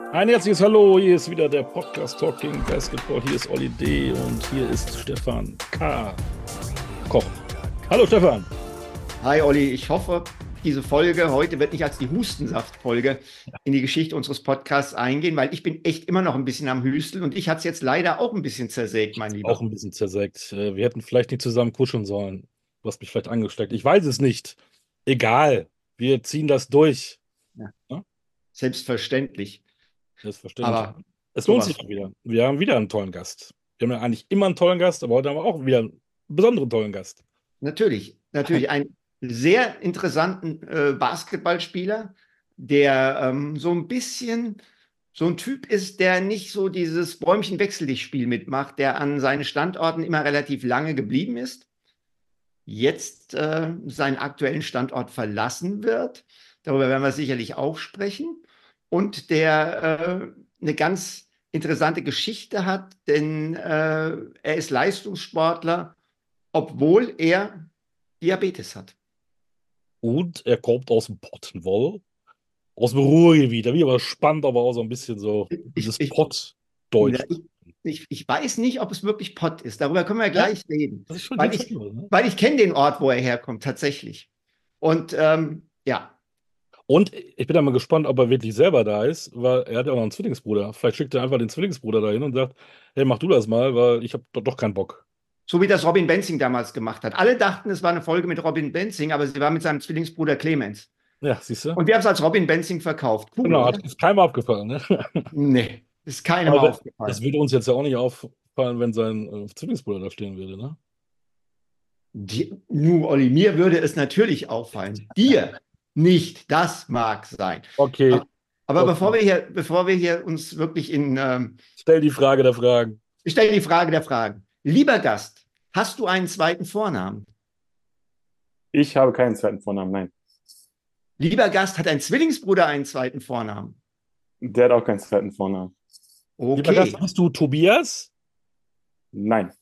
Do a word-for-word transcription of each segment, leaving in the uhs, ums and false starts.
Ein herzliches Hallo, hier ist wieder der Podcast Talking Basketball. Hier ist Olli D. und hier ist Stefan K. Koch. Hallo Stefan. Hi Olli, ich hoffe, diese Folge heute wird nicht als die Hustensaft-Folge in die Geschichte unseres Podcasts eingehen, weil ich bin echt immer noch ein bisschen am Hüsteln und ich hatte es jetzt leider auch ein bisschen zersägt, mein Auch Lieber. ein bisschen zersägt. Äh, Wir hätten vielleicht nicht zusammen kuscheln sollen. Du hast mich vielleicht angesteckt. Ich weiß es nicht. Egal. Wir ziehen das durch. Ja, Ja? selbstverständlich. Selbstverständlich. Aber Es lohnt sich sowas auch von. wieder. Wir haben wieder einen tollen Gast. Wir haben ja eigentlich immer einen tollen Gast, aber heute haben wir auch wieder einen besonderen tollen Gast. Natürlich, natürlich. Einen sehr interessanten äh, Basketballspieler, der ähm, so ein bisschen so ein Typ ist, der nicht so dieses Bäumchen-Wechsel-dich-Spiel mitmacht, der an seinen Standorten immer relativ lange geblieben ist, jetzt äh, seinen aktuellen Standort verlassen wird. Darüber werden wir sicherlich auch sprechen. Und der äh, eine ganz interessante Geschichte hat, denn äh, er ist Leistungssportler, obwohl er Diabetes hat. Und er kommt aus dem Pottenwoll, aus dem Ruhrgebiet. Da bin ich aber spannend, aber auch so ein bisschen so Ich, dieses ich, Pott-Deutsch. ich, ich, ich weiß nicht, ob es wirklich Pott ist. Darüber können wir Ja, gleich reden, das ist schon, weil geht schon ich, los, ne? weil ich kenne den Ort, wo er herkommt, tatsächlich. Und ähm, ja, Und ich bin da mal gespannt, ob er wirklich selber da ist, weil er hat ja auch noch einen Zwillingsbruder. Vielleicht schickt er einfach den Zwillingsbruder dahin und sagt, hey, mach du das mal, weil ich habe doch, doch keinen Bock. so wie das Robin Benzing damals gemacht hat. Alle dachten, es war eine Folge mit Robin Benzing, aber sie war mit seinem Zwillingsbruder Clemens. Ja, siehst du? Und wir haben es als Robin Benzing verkauft. Cool, Genau, hat oder? ist keinem aufgefallen, ne? Nee, ist keinem Aber das aufgefallen. würde uns jetzt ja auch nicht auffallen, wenn sein äh, Zwillingsbruder da stehen würde, ne? Die, nu, Olli, mir würde es natürlich auffallen. Dir nicht, das mag sein. Okay, Aber, aber bevor okay. wir hier, bevor wir hier uns wirklich in, ähm, Stell die Frage der Fragen. ich stelle die Frage der Fragen. Lieber Gast, hast du einen zweiten Vornamen? Ich habe keinen zweiten Vornamen, nein. Lieber Gast, hat ein Zwillingsbruder einen zweiten Vornamen? Der hat auch keinen zweiten Vornamen. Lieber Gast, Okay. bist du Tobias? Nein.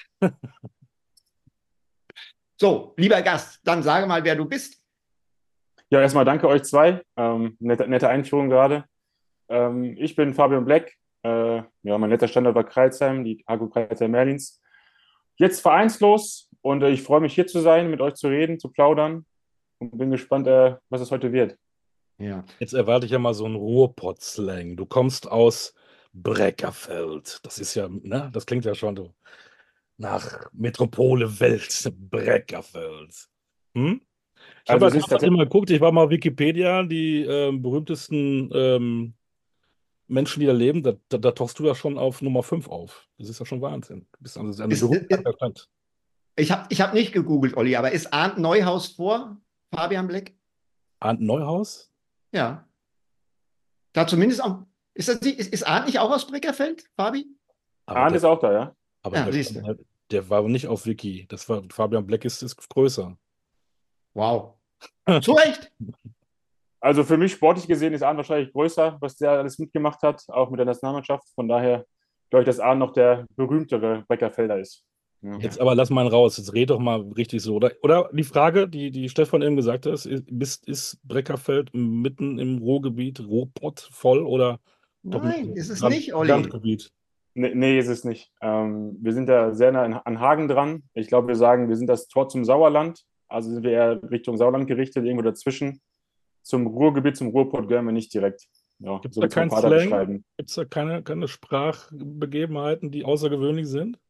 So, lieber Gast, dann sage mal, wer du bist. Ja, erstmal danke euch zwei. Ähm, nette, nette Einführung gerade. Ähm, ich bin Fabian Black. Äh, ja, mein letzter Standort war Crailsheim, die Hago Crailsheim Merlins. Jetzt vereinslos und äh, ich freue mich hier zu sein, mit euch zu reden, zu plaudern und bin gespannt, äh, was es heute wird. Ja. Jetzt erwarte ich ja mal so einen Ruhrpott-Slang. Du kommst aus Breckerfeld. Das ist ja, ne? Das klingt ja schon so nach Metropole Welt, Breckerfeld. Hm? Ich habe Also ja es ist gerade tatsächlich, mal geguckt, ich war mal auf Wikipedia, die ähm, berühmtesten ähm, Menschen, die da leben, da, da, da tauchst du ja schon auf Nummer fünf auf. Das ist ja schon Wahnsinn. Du bist also eine Ist, Berühmtheit ist, der Stadt. ich habe ich hab nicht gegoogelt, Olli, aber ist Arndt Neuhaus vor Fabian Black? Arndt Neuhaus? Ja. Da zumindest auch. Ist, das nicht, ist, ist Arndt nicht auch aus Breckerfeld, Fabi? Aber Arndt der, ist auch da, ja. aber Ja, der, siehst du. der war nicht auf Wiki. Das war Fabian Black ist, ist größer. Wow. Zu Recht. Also für mich sportlich gesehen ist Arndt wahrscheinlich größer, was der alles mitgemacht hat, auch mit der Nationalmannschaft. Von daher glaube ich, dass Arndt noch der berühmtere Breckerfelder ist. Ja. Jetzt aber lass mal raus. Jetzt red doch mal richtig so. Oder, oder die Frage, die, die Stefan eben gesagt hat, ist, ist, ist Breckerfeld mitten im Ruhrgebiet, Ruhrpott voll oder doch mehr Nein, ist es Rand, nicht, Olli. Randgebiet? Nee, nee, ist es nicht. Ähm, wir sind da sehr nah an, an Hagen dran. Ich glaube, wir sagen, wir sind das Tor zum Sauerland. Also sind wir eher Richtung Sauerland gerichtet, irgendwo dazwischen. Zum Ruhrgebiet, zum Ruhrpott gehören wir nicht direkt. Ja, Gibt es so da würde es mein keinen Vater Slang? beschreiben. Gibt es da keine, keine Sprachbegebenheiten, die außergewöhnlich sind?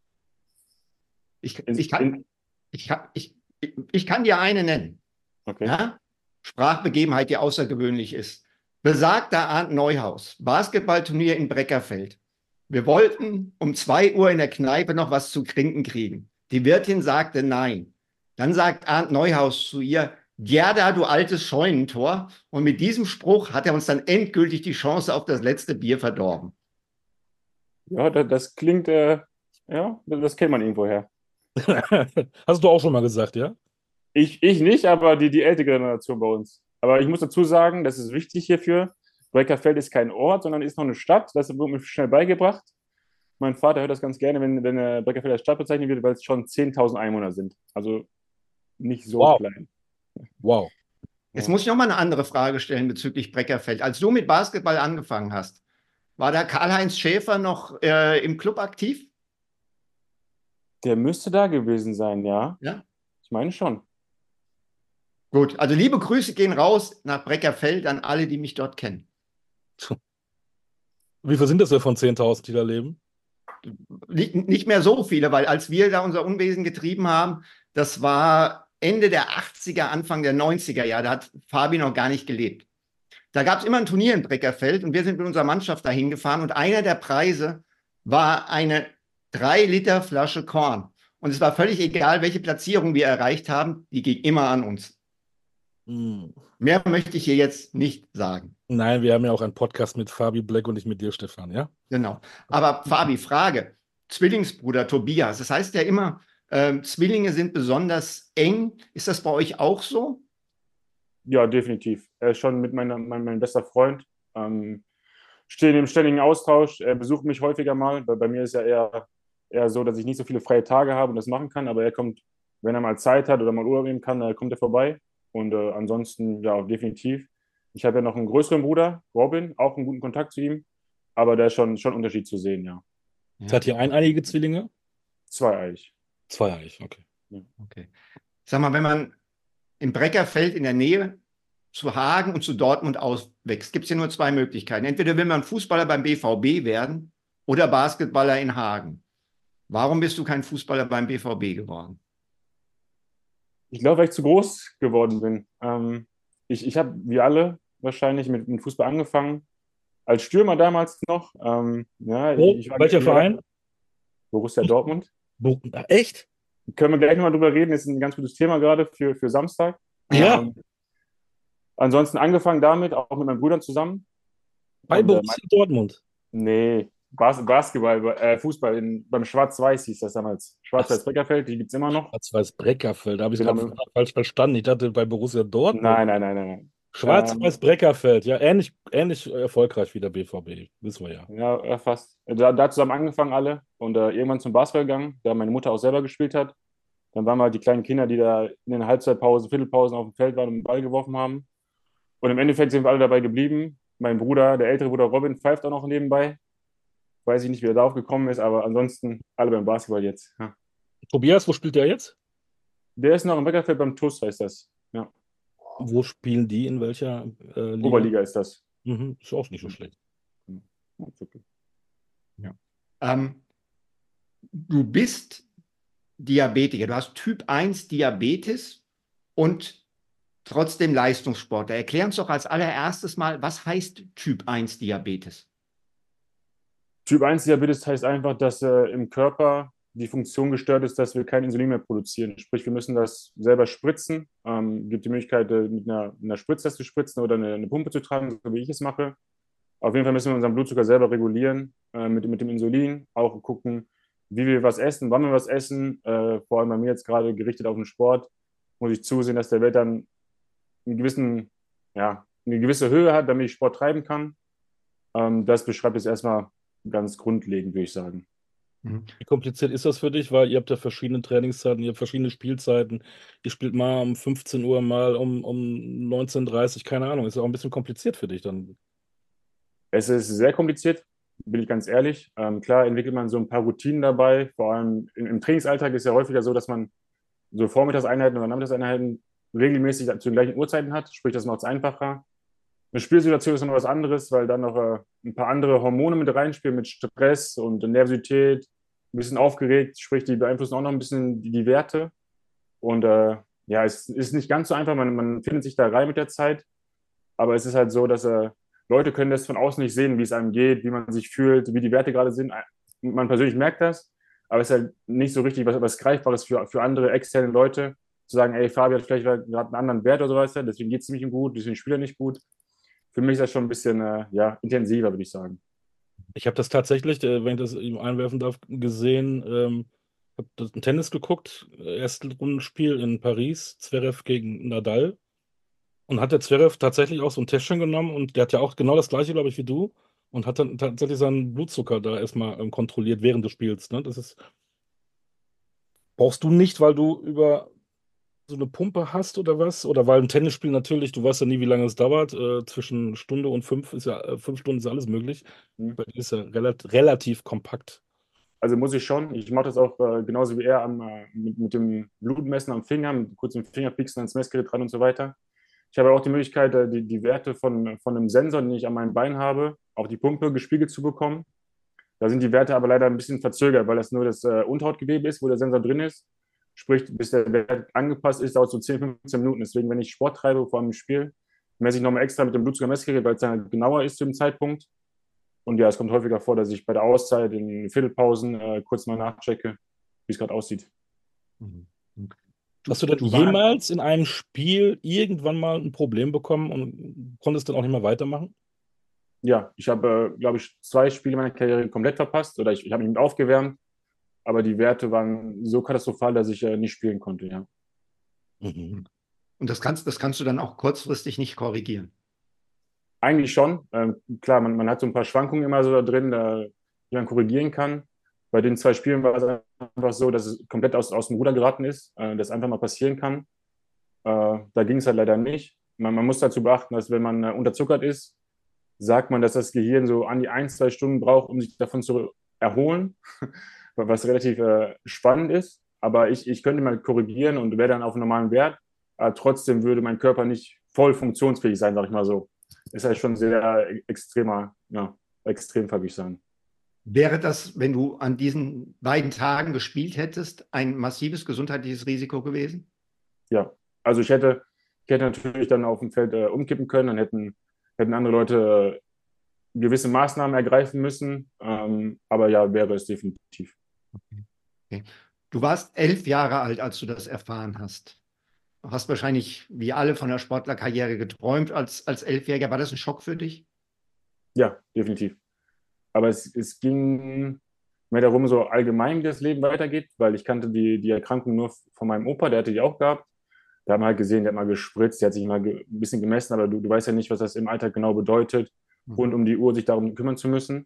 Ich, In, ich, kann, in, ich, kann, ich, ich kann dir eine nennen. okay. Ja? Sprachbegebenheit, die außergewöhnlich ist. Besagter Arndt Neuhaus, Basketballturnier in Breckerfeld. Wir wollten um zwei Uhr in der Kneipe noch was zu trinken kriegen. Die Wirtin sagte nein. Dann sagt Arndt Neuhaus zu ihr, Gerda, du altes Scheunentor. Und mit diesem Spruch hat er uns dann endgültig die Chance auf das letzte Bier verdorben. Ja, das, das klingt, äh, ja, das kennt man irgendwoher. Hast du auch schon mal gesagt, ja? Ich, ich nicht, aber die, die ältere Generation bei uns. Aber ich muss dazu sagen, das ist wichtig hierfür. Breckerfeld ist kein Ort, sondern ist noch eine Stadt. Das wurde mir schnell beigebracht. Mein Vater hört das ganz gerne, wenn, wenn äh, Breckerfeld als Stadt bezeichnet wird, weil es schon zehntausend Einwohner sind. Also nicht so Wow, klein. wow. Jetzt Ja. muss ich noch mal eine andere Frage stellen bezüglich Breckerfeld. Als du mit Basketball angefangen hast, war da Karl-Heinz Schäfer noch äh, im Club aktiv? Der müsste da gewesen sein, ja. Ja. Ich meine schon. Gut, also liebe Grüße gehen raus nach Breckerfeld an alle, die mich dort kennen. Wie viel sind das denn von zehntausend, die da leben? Nicht, nicht mehr so viele, weil als wir da unser Unwesen getrieben haben, das war Ende der achtziger, Anfang der neunziger Jahre, da hat Fabi noch gar nicht gelebt. Da gab es immer ein Turnier in Breckerfeld und wir sind mit unserer Mannschaft dahin gefahren und einer der Preise war eine drei Liter Flasche Korn. Und es war völlig egal, welche Platzierung wir erreicht haben, die ging immer an uns. Hm. Mehr möchte ich hier jetzt nicht sagen. Nein, wir haben ja auch einen Podcast mit Fabi Black und nicht mit dir, Stefan, ja? Genau. Aber Fabi, Frage. Zwillingsbruder Tobias, das heißt ja immer, ähm, Zwillinge sind besonders eng. Ist das bei euch auch so? Ja, definitiv. Er ist schon mit meiner, mein, mein bester Freund. Ähm, stehen im ständigen Austausch. Er besucht mich häufiger mal, weil bei mir ist ja eher, eher so, dass ich nicht so viele freie Tage habe und das machen kann. Aber er kommt, wenn er mal Zeit hat oder mal Urlaub nehmen kann, dann kommt er vorbei. Und äh, ansonsten, ja, definitiv. Ich habe ja noch einen größeren Bruder, Robin, auch einen guten Kontakt zu ihm. Aber da ist schon, schon Unterschied zu sehen, ja. Seid ihr eineiige Zwillinge? Zwei eigentlich. Zweieig, okay. Okay. Sag mal, wenn man im Breckerfeld in der Nähe zu Hagen und zu Dortmund auswächst, gibt es ja nur zwei Möglichkeiten. Entweder will man Fußballer beim B V B werden oder Basketballer in Hagen. Warum bist du kein Fußballer beim B V B geworden? Ich glaube, weil ich zu groß geworden bin. Ähm, ich ich habe, wie alle wahrscheinlich, mit, mit Fußball angefangen. Als Stürmer damals noch. Ähm, ja, Oh, ich war welcher Verein? Borussia Dortmund. Bo Echt? Können wir gleich nochmal drüber reden, ist ein ganz gutes Thema gerade für, für Samstag. Ja, Ähm, ansonsten angefangen damit, auch mit meinen Brüdern zusammen. bei Und, äh, Borussia Dortmund. nee, Bas Basketball, äh, Fußball in, beim Schwarz-Weiß hieß das damals. Schwarz-Weiß-Breckerfeld, die gibt es immer noch. Schwarz-Weiß Breckerfeld, da habe ich es Genau. gerade falsch verstanden. Ich dachte bei Borussia Dortmund. Nein, nein, nein, nein, nein. Schwarz-Weiß Ähm, Breckerfeld, ja, ähnlich, ähnlich erfolgreich wie der B V B, wissen wir ja. ja, ja, fast. Da, da zusammen angefangen alle und äh, irgendwann zum Basketball gegangen, da meine Mutter auch selber gespielt hat. Dann waren wir halt die kleinen Kinder, die da in den Halbzeitpausen, Viertelpausen auf dem Feld waren und den Ball geworfen haben. Und im Endeffekt sind wir alle dabei geblieben. Mein Bruder, der ältere Bruder Robin, pfeift auch noch nebenbei. Weiß ich nicht, wie er darauf gekommen ist, aber ansonsten alle beim Basketball jetzt. Ja. Tobias, wo spielt der jetzt? Der ist noch im Breckerfeld beim T U S, heißt das. Ja. Wo spielen die? In welcher äh, Liga? Oberliga ist das. Mhm, ist auch nicht so schlecht. Ja, ist okay. Ja. Ähm, du bist Diabetiker, du hast Typ eins Diabetes und trotzdem Leistungssportler. Erklär uns doch als allererstes mal, was heißt Typ eins Diabetes? Typ eins Diabetes heißt einfach, dass äh, im Körper die Funktion gestört ist, dass wir kein Insulin mehr produzieren. Sprich, wir müssen das selber spritzen. Ähm, gibt die Möglichkeit, äh, mit einer, einer Spritze zu spritzen oder eine, eine Pumpe zu tragen, so wie ich es mache. Auf jeden Fall müssen wir unseren Blutzucker selber regulieren äh, mit, mit dem Insulin. Auch gucken, wie wir was essen, wann wir was essen. Äh, vor allem bei mir jetzt gerade gerichtet auf den Sport, muss ich zusehen, dass der Wert dann einen gewissen, ja, eine gewisse Höhe hat, damit ich Sport treiben kann. Ähm, das beschreibt es erstmal ganz grundlegend, würde ich sagen. Wie kompliziert ist das für dich? Weil ihr habt ja verschiedene Trainingszeiten, ihr habt verschiedene Spielzeiten. Ihr spielt mal um fünfzehn Uhr, mal um, um neunzehn Uhr dreißig, keine Ahnung. Ist ja auch ein bisschen kompliziert für dich dann. Es ist sehr kompliziert, bin ich ganz ehrlich. Ähm, klar entwickelt man so ein paar Routinen dabei. Vor allem im, im Trainingsalltag ist ja häufiger so, dass man so Vormittagseinheiten oder Nachmittagseinheiten regelmäßig zu den gleichen Uhrzeiten hat. Sprich, das macht es einfacher. Eine Spielsituation ist noch was anderes, weil dann noch äh, ein paar andere Hormone mit reinspielen, mit Stress und Nervosität, ein bisschen aufgeregt, sprich, die beeinflussen auch noch ein bisschen die, die Werte. Und äh, ja, es ist nicht ganz so einfach, man, man findet sich da rein mit der Zeit, aber es ist halt so, dass äh, Leute können das von außen nicht sehen, wie es einem geht, wie man sich fühlt, wie die Werte gerade sind. Man persönlich merkt das, aber es ist halt nicht so richtig was, was Greifbares für, für andere externe Leute, zu sagen, ey, Fabi hat vielleicht gerade einen anderen Wert oder sowas, deswegen geht es nicht gut, deswegen spielt er nicht gut. Für mich ist das schon ein bisschen äh, ja, intensiver, würde ich sagen. Ich habe das tatsächlich, äh, wenn ich das eben einwerfen darf, gesehen. Ähm, habe das Tennis geguckt, äh, erstes Rundenspiel in Paris, Zverev gegen Nadal. Und hat der Zverev tatsächlich auch so ein Täschchen genommen und der hat ja auch genau das gleiche, glaube ich, wie du. Und hat dann tatsächlich seinen Blutzucker da erstmal ähm, kontrolliert, während du spielst. Ne? Das ist, brauchst du nicht, weil du über so eine Pumpe hast oder was? Oder weil ein Tennisspiel natürlich, du weißt ja nie, wie lange es dauert. Äh, zwischen Stunde und fünf ist ja, äh, fünf Stunden ist alles möglich. Hm. Bei dir ist ja relat relativ kompakt. Also muss ich schon. Ich mache das auch äh, genauso wie er am, äh, mit, mit dem Blutmessen am Finger, mit kurzem Fingerpieksen ans Messgerät dran und so weiter. Ich habe auch die Möglichkeit, äh, die, die Werte von, von einem Sensor, den ich an meinem Bein habe, auf die Pumpe gespiegelt zu bekommen. Da sind die Werte aber leider ein bisschen verzögert, weil das nur das äh, Unterhautgewebe ist, wo der Sensor drin ist. Sprich, bis der Wert angepasst ist, dauert es so zehn, fünfzehn Minuten. Deswegen, wenn ich Sport treibe, vor einem Spiel, messe ich nochmal extra mit dem Blutzuckermessgerät, weil es dann genauer ist zu dem Zeitpunkt. Und ja, es kommt häufiger vor, dass ich bei der Auszeit in Viertelpausen äh, kurz mal nachchecke, wie es gerade aussieht. Mhm. Hast du denn Du war, jemals in einem Spiel irgendwann mal ein Problem bekommen und konntest dann auch nicht mehr weitermachen? Ja, ich habe, äh, glaube ich, zwei Spiele meiner Karriere komplett verpasst oder ich, ich habe mich mit aufgewärmt, aber die Werte waren so katastrophal, dass ich äh, nicht spielen konnte, ja. Mhm. und das kannst, das kannst du dann auch kurzfristig nicht korrigieren. Eigentlich schon. Ähm, klar, man, man hat so ein paar Schwankungen immer so da drin, da, die man korrigieren kann. Bei den zwei Spielen war es einfach so, dass es komplett aus, aus dem Ruder geraten ist, äh, das einfach mal passieren kann. Äh, da ging es halt leider nicht. Man, man muss dazu beachten, dass wenn man äh, unterzuckert ist, sagt man, dass das Gehirn so an die ein, zwei Stunden braucht, um sich davon zu erholen, was relativ äh, spannend ist. Aber ich, ich könnte mal korrigieren und wäre dann auf einem normalen Wert. Aber trotzdem würde mein Körper nicht voll funktionsfähig sein, sag ich mal so. Ist halt schon sehr extremer, ja, Extremfall, würde ich sagen. Wäre das, wenn du an diesen beiden Tagen gespielt hättest, ein massives gesundheitliches Risiko gewesen? Ja, also ich hätte, ich hätte natürlich dann auf dem Feld äh, umkippen können, dann hätten, hätten andere Leute äh, gewisse Maßnahmen ergreifen müssen. Ähm, aber ja, wäre es definitiv. Okay. Du warst elf Jahre alt, als du das erfahren hast. Du hast wahrscheinlich wie alle von der Sportlerkarriere geträumt als, als Elfjähriger. War das ein Schock für dich? Ja, definitiv. Aber es, es ging mehr darum, so allgemein, wie das Leben weitergeht, weil ich kannte die, die Erkrankung nur von meinem Opa, der hatte die auch gehabt. Da haben wir halt gesehen, der hat mal gespritzt, der hat sich mal ge ein bisschen gemessen, aber du, du weißt ja nicht, was das im Alltag genau bedeutet, Mhm. rund um die Uhr sich darum kümmern zu müssen.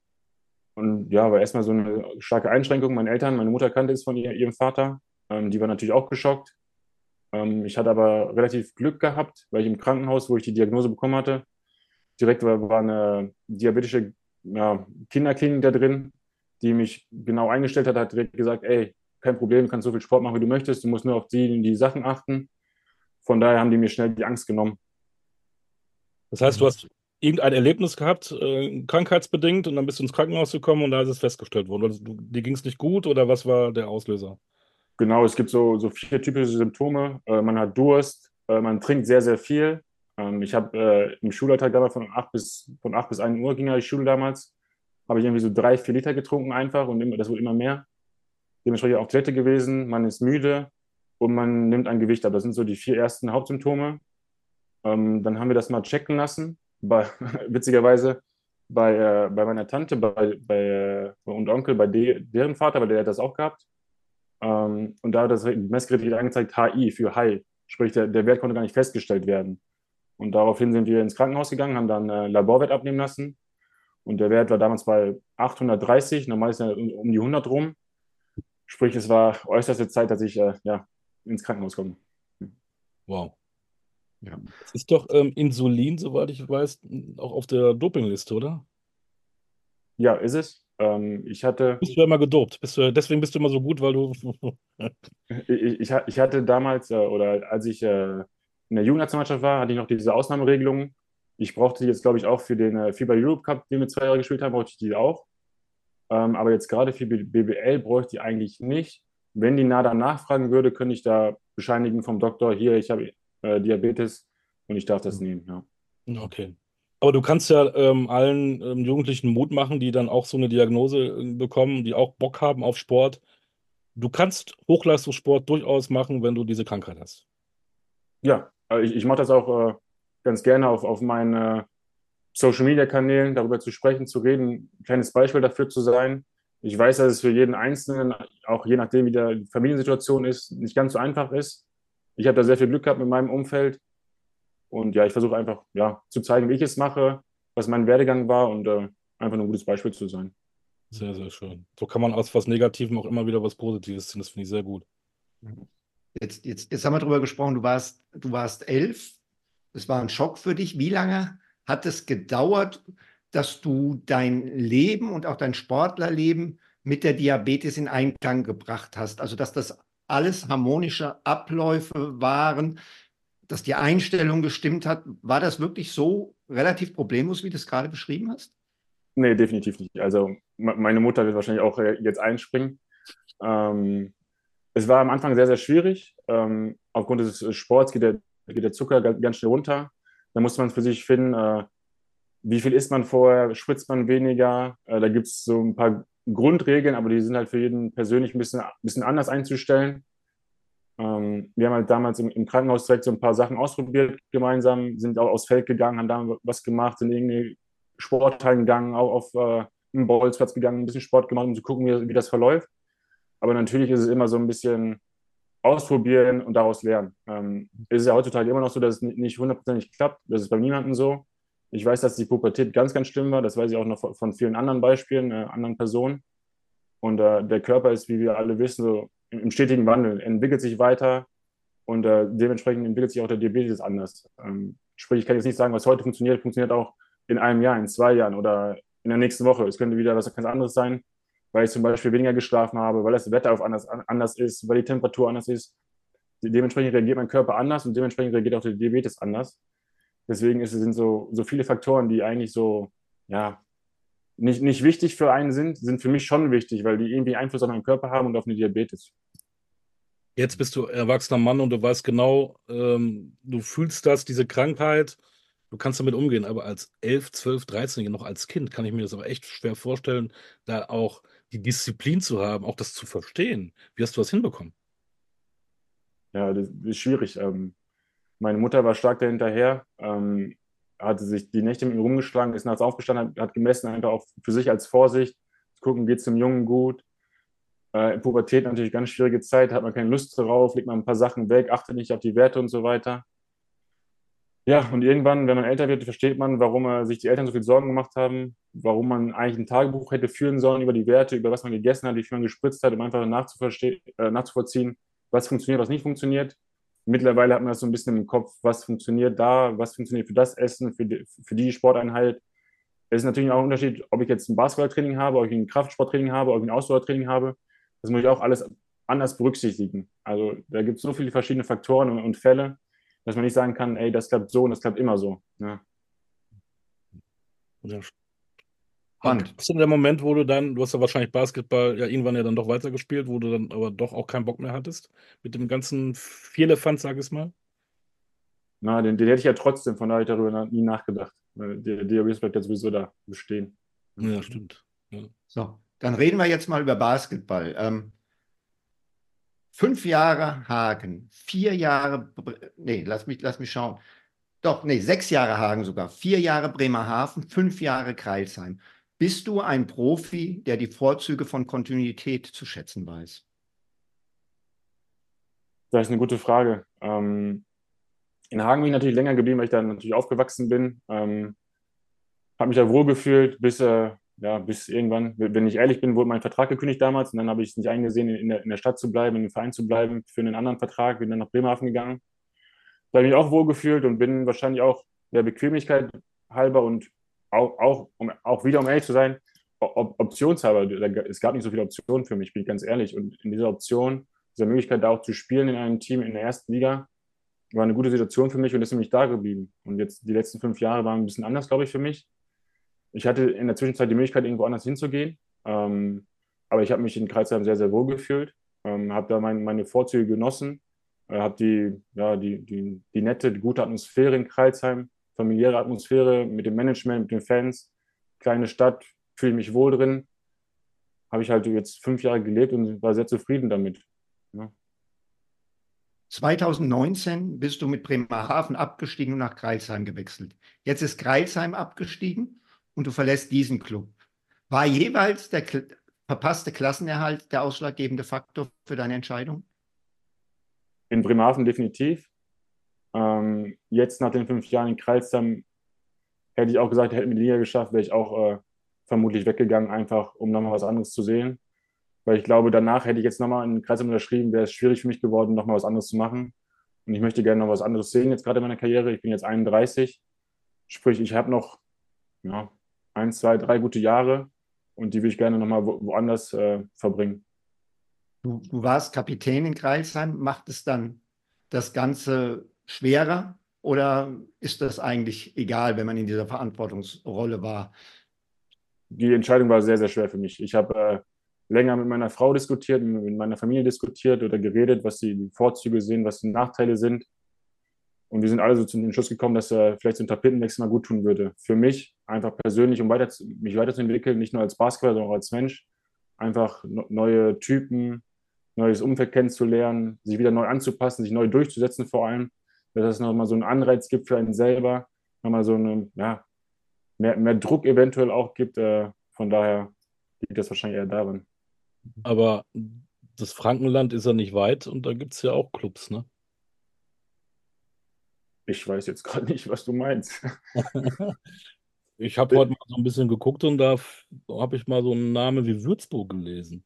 Und ja, war erstmal so eine starke Einschränkung. Meine Eltern, meine Mutter kannte es von ihr, ihrem Vater. Ähm, die war natürlich auch geschockt. Ähm, ich hatte aber relativ Glück gehabt, weil ich im Krankenhaus, wo ich die Diagnose bekommen hatte, direkt war, war eine diabetische ja, Kinderklinik da drin, die mich genau eingestellt hat, hat direkt gesagt, ey, kein Problem, du kannst so viel Sport machen, wie du möchtest, du musst nur auf die, die Sachen achten. Von daher haben die mir schnell die Angst genommen. Das heißt, du hast irgendein Erlebnis gehabt, äh, krankheitsbedingt, und dann bist du ins Krankenhaus gekommen und da ist es festgestellt worden. Oder du, dir ging es nicht gut oder was war der Auslöser? Genau, es gibt so, so vier typische Symptome. Äh, man hat Durst, äh, man trinkt sehr, sehr viel. Ähm, ich habe äh, im Schulalltag damals von acht bis, von acht bis ein Uhr ging ja die Schule damals, habe ich irgendwie so drei, vier Liter getrunken einfach und immer, das wurde immer mehr. Dementsprechend auch Toilette gewesen, man ist müde und man nimmt an Gewicht ab. Das sind so die vier ersten Hauptsymptome. Ähm, dann haben wir das mal checken lassen, bei, witzigerweise bei, äh, bei meiner Tante bei, bei, äh, und Onkel, bei de, deren Vater, weil der hat das auch gehabt. Ähm, und da hat das Messgerät wieder angezeigt, H I für High, sprich der, der Wert konnte gar nicht festgestellt werden. Und daraufhin sind wir ins Krankenhaus gegangen, haben dann äh, Laborwert abnehmen lassen und der Wert war damals bei achthundertdreißig, normal ist er um die hundert rum. Sprich, es war äußerste Zeit, dass ich äh, ja, ins Krankenhaus komme. Wow. Ja. Es ist doch ähm, Insulin, soweit ich weiß, auch auf der Dopingliste, oder? Ja, ist es. Ähm, ich hatte, Bist du ja immer gedopt. Bist du, deswegen bist du immer so gut, weil du. ich, ich, ich hatte damals, äh, oder als ich äh, in der Jugendnationalmannschaft war, hatte ich noch diese Ausnahmeregelung. Ich brauchte die jetzt, glaube ich, auch für den äh, FIBA Europe Cup, den wir zwei Jahre gespielt haben, brauchte ich die auch. Ähm, aber jetzt gerade für B B L bräuchte ich die eigentlich nicht. Wenn die NADA nachfragen würde, könnte ich da bescheinigen vom Doktor, hier, ich habe äh, Diabetes und ich darf das nehmen. Ja. Okay. Aber du kannst ja ähm, allen ähm, Jugendlichen Mut machen, die dann auch so eine Diagnose äh, bekommen, die auch Bock haben auf Sport. Du kannst Hochleistungssport durchaus machen, wenn du diese Krankheit hast. Ja, äh, ich, ich mache das auch äh, ganz gerne auf, auf meinen äh, Social-Media-Kanälen, darüber zu sprechen, zu reden, ein kleines Beispiel dafür zu sein. Ich weiß, dass es für jeden Einzelnen, auch je nachdem, wie der die Familiensituation ist, nicht ganz so einfach ist. Ich habe da sehr viel Glück gehabt mit meinem Umfeld und ja, ich versuche einfach ja, zu zeigen, wie ich es mache, was mein Werdegang war und äh, einfach ein gutes Beispiel zu sein. Sehr, sehr schön. So kann man aus was Negativem auch immer wieder was Positives ziehen. Das finde ich sehr gut. Jetzt, jetzt, jetzt haben wir darüber gesprochen, du warst, du warst elf. Das war ein Schock für dich. Wie lange hat es gedauert, dass du dein Leben und auch dein Sportlerleben mit der Diabetes in Einklang gebracht hast? Also, dass das alles harmonische Abläufe waren, dass die Einstellung gestimmt hat. War das wirklich so relativ problemlos, wie du es gerade beschrieben hast? Nee, definitiv nicht. Also me- meine Mutter wird wahrscheinlich auch äh, jetzt einspringen. Ähm, Es war am Anfang sehr, sehr schwierig. Ähm, aufgrund des äh, Sports geht der, geht der Zucker ga- ganz schnell runter. Da muss man für sich finden, äh, wie viel isst man vorher, schwitzt man weniger. Äh, da gibt es so ein paar Grundregeln, aber die sind halt für jeden persönlich ein bisschen, bisschen anders einzustellen. Ähm, wir haben halt damals im, im Krankenhaus direkt so ein paar Sachen ausprobiert gemeinsam, sind auch aufs Feld gegangen, haben da was gemacht, sind in irgendeine Sporthallen gegangen, auch auf äh, einen Bolzplatz gegangen, ein bisschen Sport gemacht, um zu gucken, wie, wie das verläuft. Aber natürlich ist es immer so ein bisschen ausprobieren und daraus lernen. Ähm, es ist ja heutzutage immer noch so, dass es nicht hundertprozentig klappt. Das ist bei niemandem so. Ich weiß, dass die Pubertät ganz, ganz schlimm war. Das weiß ich auch noch von von vielen anderen Beispielen, äh, anderen Personen. Und äh, der Körper ist, wie wir alle wissen, so im, im stetigen Wandel, entwickelt sich weiter und äh, dementsprechend entwickelt sich auch der Diabetes anders. Ähm, sprich, ich kann jetzt nicht sagen, was heute funktioniert, funktioniert auch in einem Jahr, in zwei Jahren oder in der nächsten Woche. Es könnte wieder was ganz anderes sein, weil ich zum Beispiel weniger geschlafen habe, weil das Wetter auf anders, anders ist, weil die Temperatur anders ist. Dementsprechend reagiert mein Körper anders und dementsprechend reagiert auch der Diabetes anders. Deswegen ist, es sind so, so viele Faktoren, die eigentlich so, ja, nicht, nicht wichtig für einen sind, sind für mich schon wichtig, weil die irgendwie Einfluss auf meinen Körper haben und auf den Diabetes. Jetzt bist du erwachsener Mann und du weißt genau, ähm, du fühlst das, diese Krankheit, du kannst damit umgehen, aber als elf, zwölf, dreizehn, noch als Kind kann ich mir das aber echt schwer vorstellen, da auch die Disziplin zu haben, auch das zu verstehen. Wie hast du das hinbekommen? Ja, das ist schwierig. Ähm, meine Mutter war stark dahinterher, ähm, hatte sich die Nächte mit mir rumgeschlagen, ist nachts aufgestanden, hat, hat gemessen, einfach auch für sich als Vorsicht, zu gucken, geht es dem Jungen gut. Äh, in Pubertät natürlich ganz schwierige Zeit, hat man keine Lust darauf, legt man ein paar Sachen weg, achtet nicht auf die Werte und so weiter. Ja, und irgendwann, wenn man älter wird, versteht man, warum äh, sich die Eltern so viel Sorgen gemacht haben, warum man eigentlich ein Tagebuch hätte führen sollen über die Werte, über was man gegessen hat, wie viel man gespritzt hat, um einfach nachzuverste- äh, nachzuvollziehen, was funktioniert, was nicht funktioniert. Mittlerweile hat man das so ein bisschen im Kopf, was funktioniert da, was funktioniert für das Essen, für die, für die Sporteinheit. Es ist natürlich auch ein Unterschied, ob ich jetzt ein Basketballtraining habe, ob ich ein Kraftsporttraining habe, ob ich ein Ausdauertraining habe. Das muss ich auch alles anders berücksichtigen. Also da gibt es so viele verschiedene Faktoren und, und Fälle, dass man nicht sagen kann, ey, das klappt so und das klappt immer so. Ja. Ja. Und Spannend. gab es denn der Moment, wo du dann, du hast ja wahrscheinlich Basketball ja irgendwann ja dann doch weitergespielt, wo du dann aber doch auch keinen Bock mehr hattest mit dem ganzen Vierlefanz, sag ich mal? Na, den, den hätte ich ja trotzdem, von daher habe ich darüber nie nachgedacht. Weil Der Diabetes bleibt ja sowieso da bestehen. Ja. Ja, stimmt. Ja. So, dann reden wir jetzt mal über Basketball. Ähm, fünf Jahre Hagen, vier Jahre, Bre- nee, lass mich, lass mich schauen. Doch, nee, sechs Jahre Hagen sogar, vier Jahre Bremerhaven, fünf Jahre Crailsheim. Bist du ein Profi, der die Vorzüge von Kontinuität zu schätzen weiß? Das ist eine gute Frage. Ähm, in Hagen bin ich natürlich länger geblieben, weil ich da natürlich aufgewachsen bin. Ähm, habe mich da wohlgefühlt, bis, äh, ja, bis irgendwann, wenn ich ehrlich bin, wurde mein Vertrag gekündigt damals und dann habe ich es nicht eingesehen, in der, in der Stadt zu bleiben, in dem Verein zu bleiben, für einen anderen Vertrag, bin dann nach Bremerhaven gegangen. Da habe ich mich auch wohlgefühlt und bin wahrscheinlich auch der Bequemlichkeit halber und auch, auch, um, auch wieder, um ehrlich zu sein, Op optionshalber. Es gab nicht so viele Optionen für mich, bin ich ganz ehrlich. Und in dieser Option, dieser Möglichkeit, da auch zu spielen in einem Team in der ersten Liga, war eine gute Situation für mich und ist nämlich da geblieben. Und jetzt die letzten fünf Jahre waren ein bisschen anders, glaube ich, für mich. Ich hatte in der Zwischenzeit die Möglichkeit, irgendwo anders hinzugehen. Ähm, aber ich habe mich in Kreisheim sehr, sehr wohl gefühlt, ähm, habe da mein, meine Vorzüge genossen, äh, habe die, ja, die, die, die nette, die gute Atmosphäre in Kreisheim, familiäre Atmosphäre mit dem Management, mit den Fans, kleine Stadt, fühle mich wohl drin. Habe ich halt jetzt fünf Jahre gelebt und war sehr zufrieden damit. Ja. zwanzig neunzehn bist du mit Bremerhaven abgestiegen und nach Crailsheim gewechselt. Jetzt ist Crailsheim abgestiegen und du verlässt diesen Club. War jeweils der Kl verpasste Klassenerhalt der ausschlaggebende Faktor für deine Entscheidung? In Bremerhaven definitiv. Ähm, jetzt nach den fünf Jahren in Kreilsheim hätte ich auch gesagt, hätte mir die Liga geschafft, wäre ich auch äh, vermutlich weggegangen, einfach um nochmal was anderes zu sehen. weil ich glaube, danach hätte ich jetzt nochmal einen Kreis unterschrieben, wäre es schwierig für mich geworden, nochmal was anderes zu machen. Und ich möchte gerne noch was anderes sehen, jetzt gerade in meiner Karriere. Ich bin jetzt einunddreißig, sprich, ich habe noch ja, ein, zwei, drei gute Jahre und die will ich gerne nochmal wo, woanders äh, verbringen. Du, du warst Kapitän in Crailsheim. Macht es dann das Ganze schwerer oder ist das eigentlich egal, wenn man in dieser Verantwortungsrolle war? Die Entscheidung war sehr, sehr schwer für mich. Ich habe äh, länger mit meiner Frau diskutiert, mit meiner Familie diskutiert oder geredet, was die Vorzüge sind, was die Nachteile sind. Und wir sind alle so zu dem Schluss gekommen, dass äh, vielleicht so ein Tapetenwechsel mal gut tun würde. Für mich, einfach persönlich, um weiter, mich weiterzuentwickeln, nicht nur als Basketballer, sondern auch als Mensch. Einfach no, neue Typen, neues Umfeld kennenzulernen, sich wieder neu anzupassen, sich neu durchzusetzen vor allem. Dass es nochmal so einen Anreiz gibt für einen selber, nochmal so eine, ja, mehr, mehr Druck eventuell auch gibt. Äh, von daher liegt das wahrscheinlich eher daran. Aber das Frankenland ist ja nicht weit und da gibt es ja auch Clubs, ne? Ich weiß jetzt gerade nicht, was du meinst. Ich habe heute mal so ein bisschen geguckt und da habe ich mal so einen Namen wie Würzburg gelesen.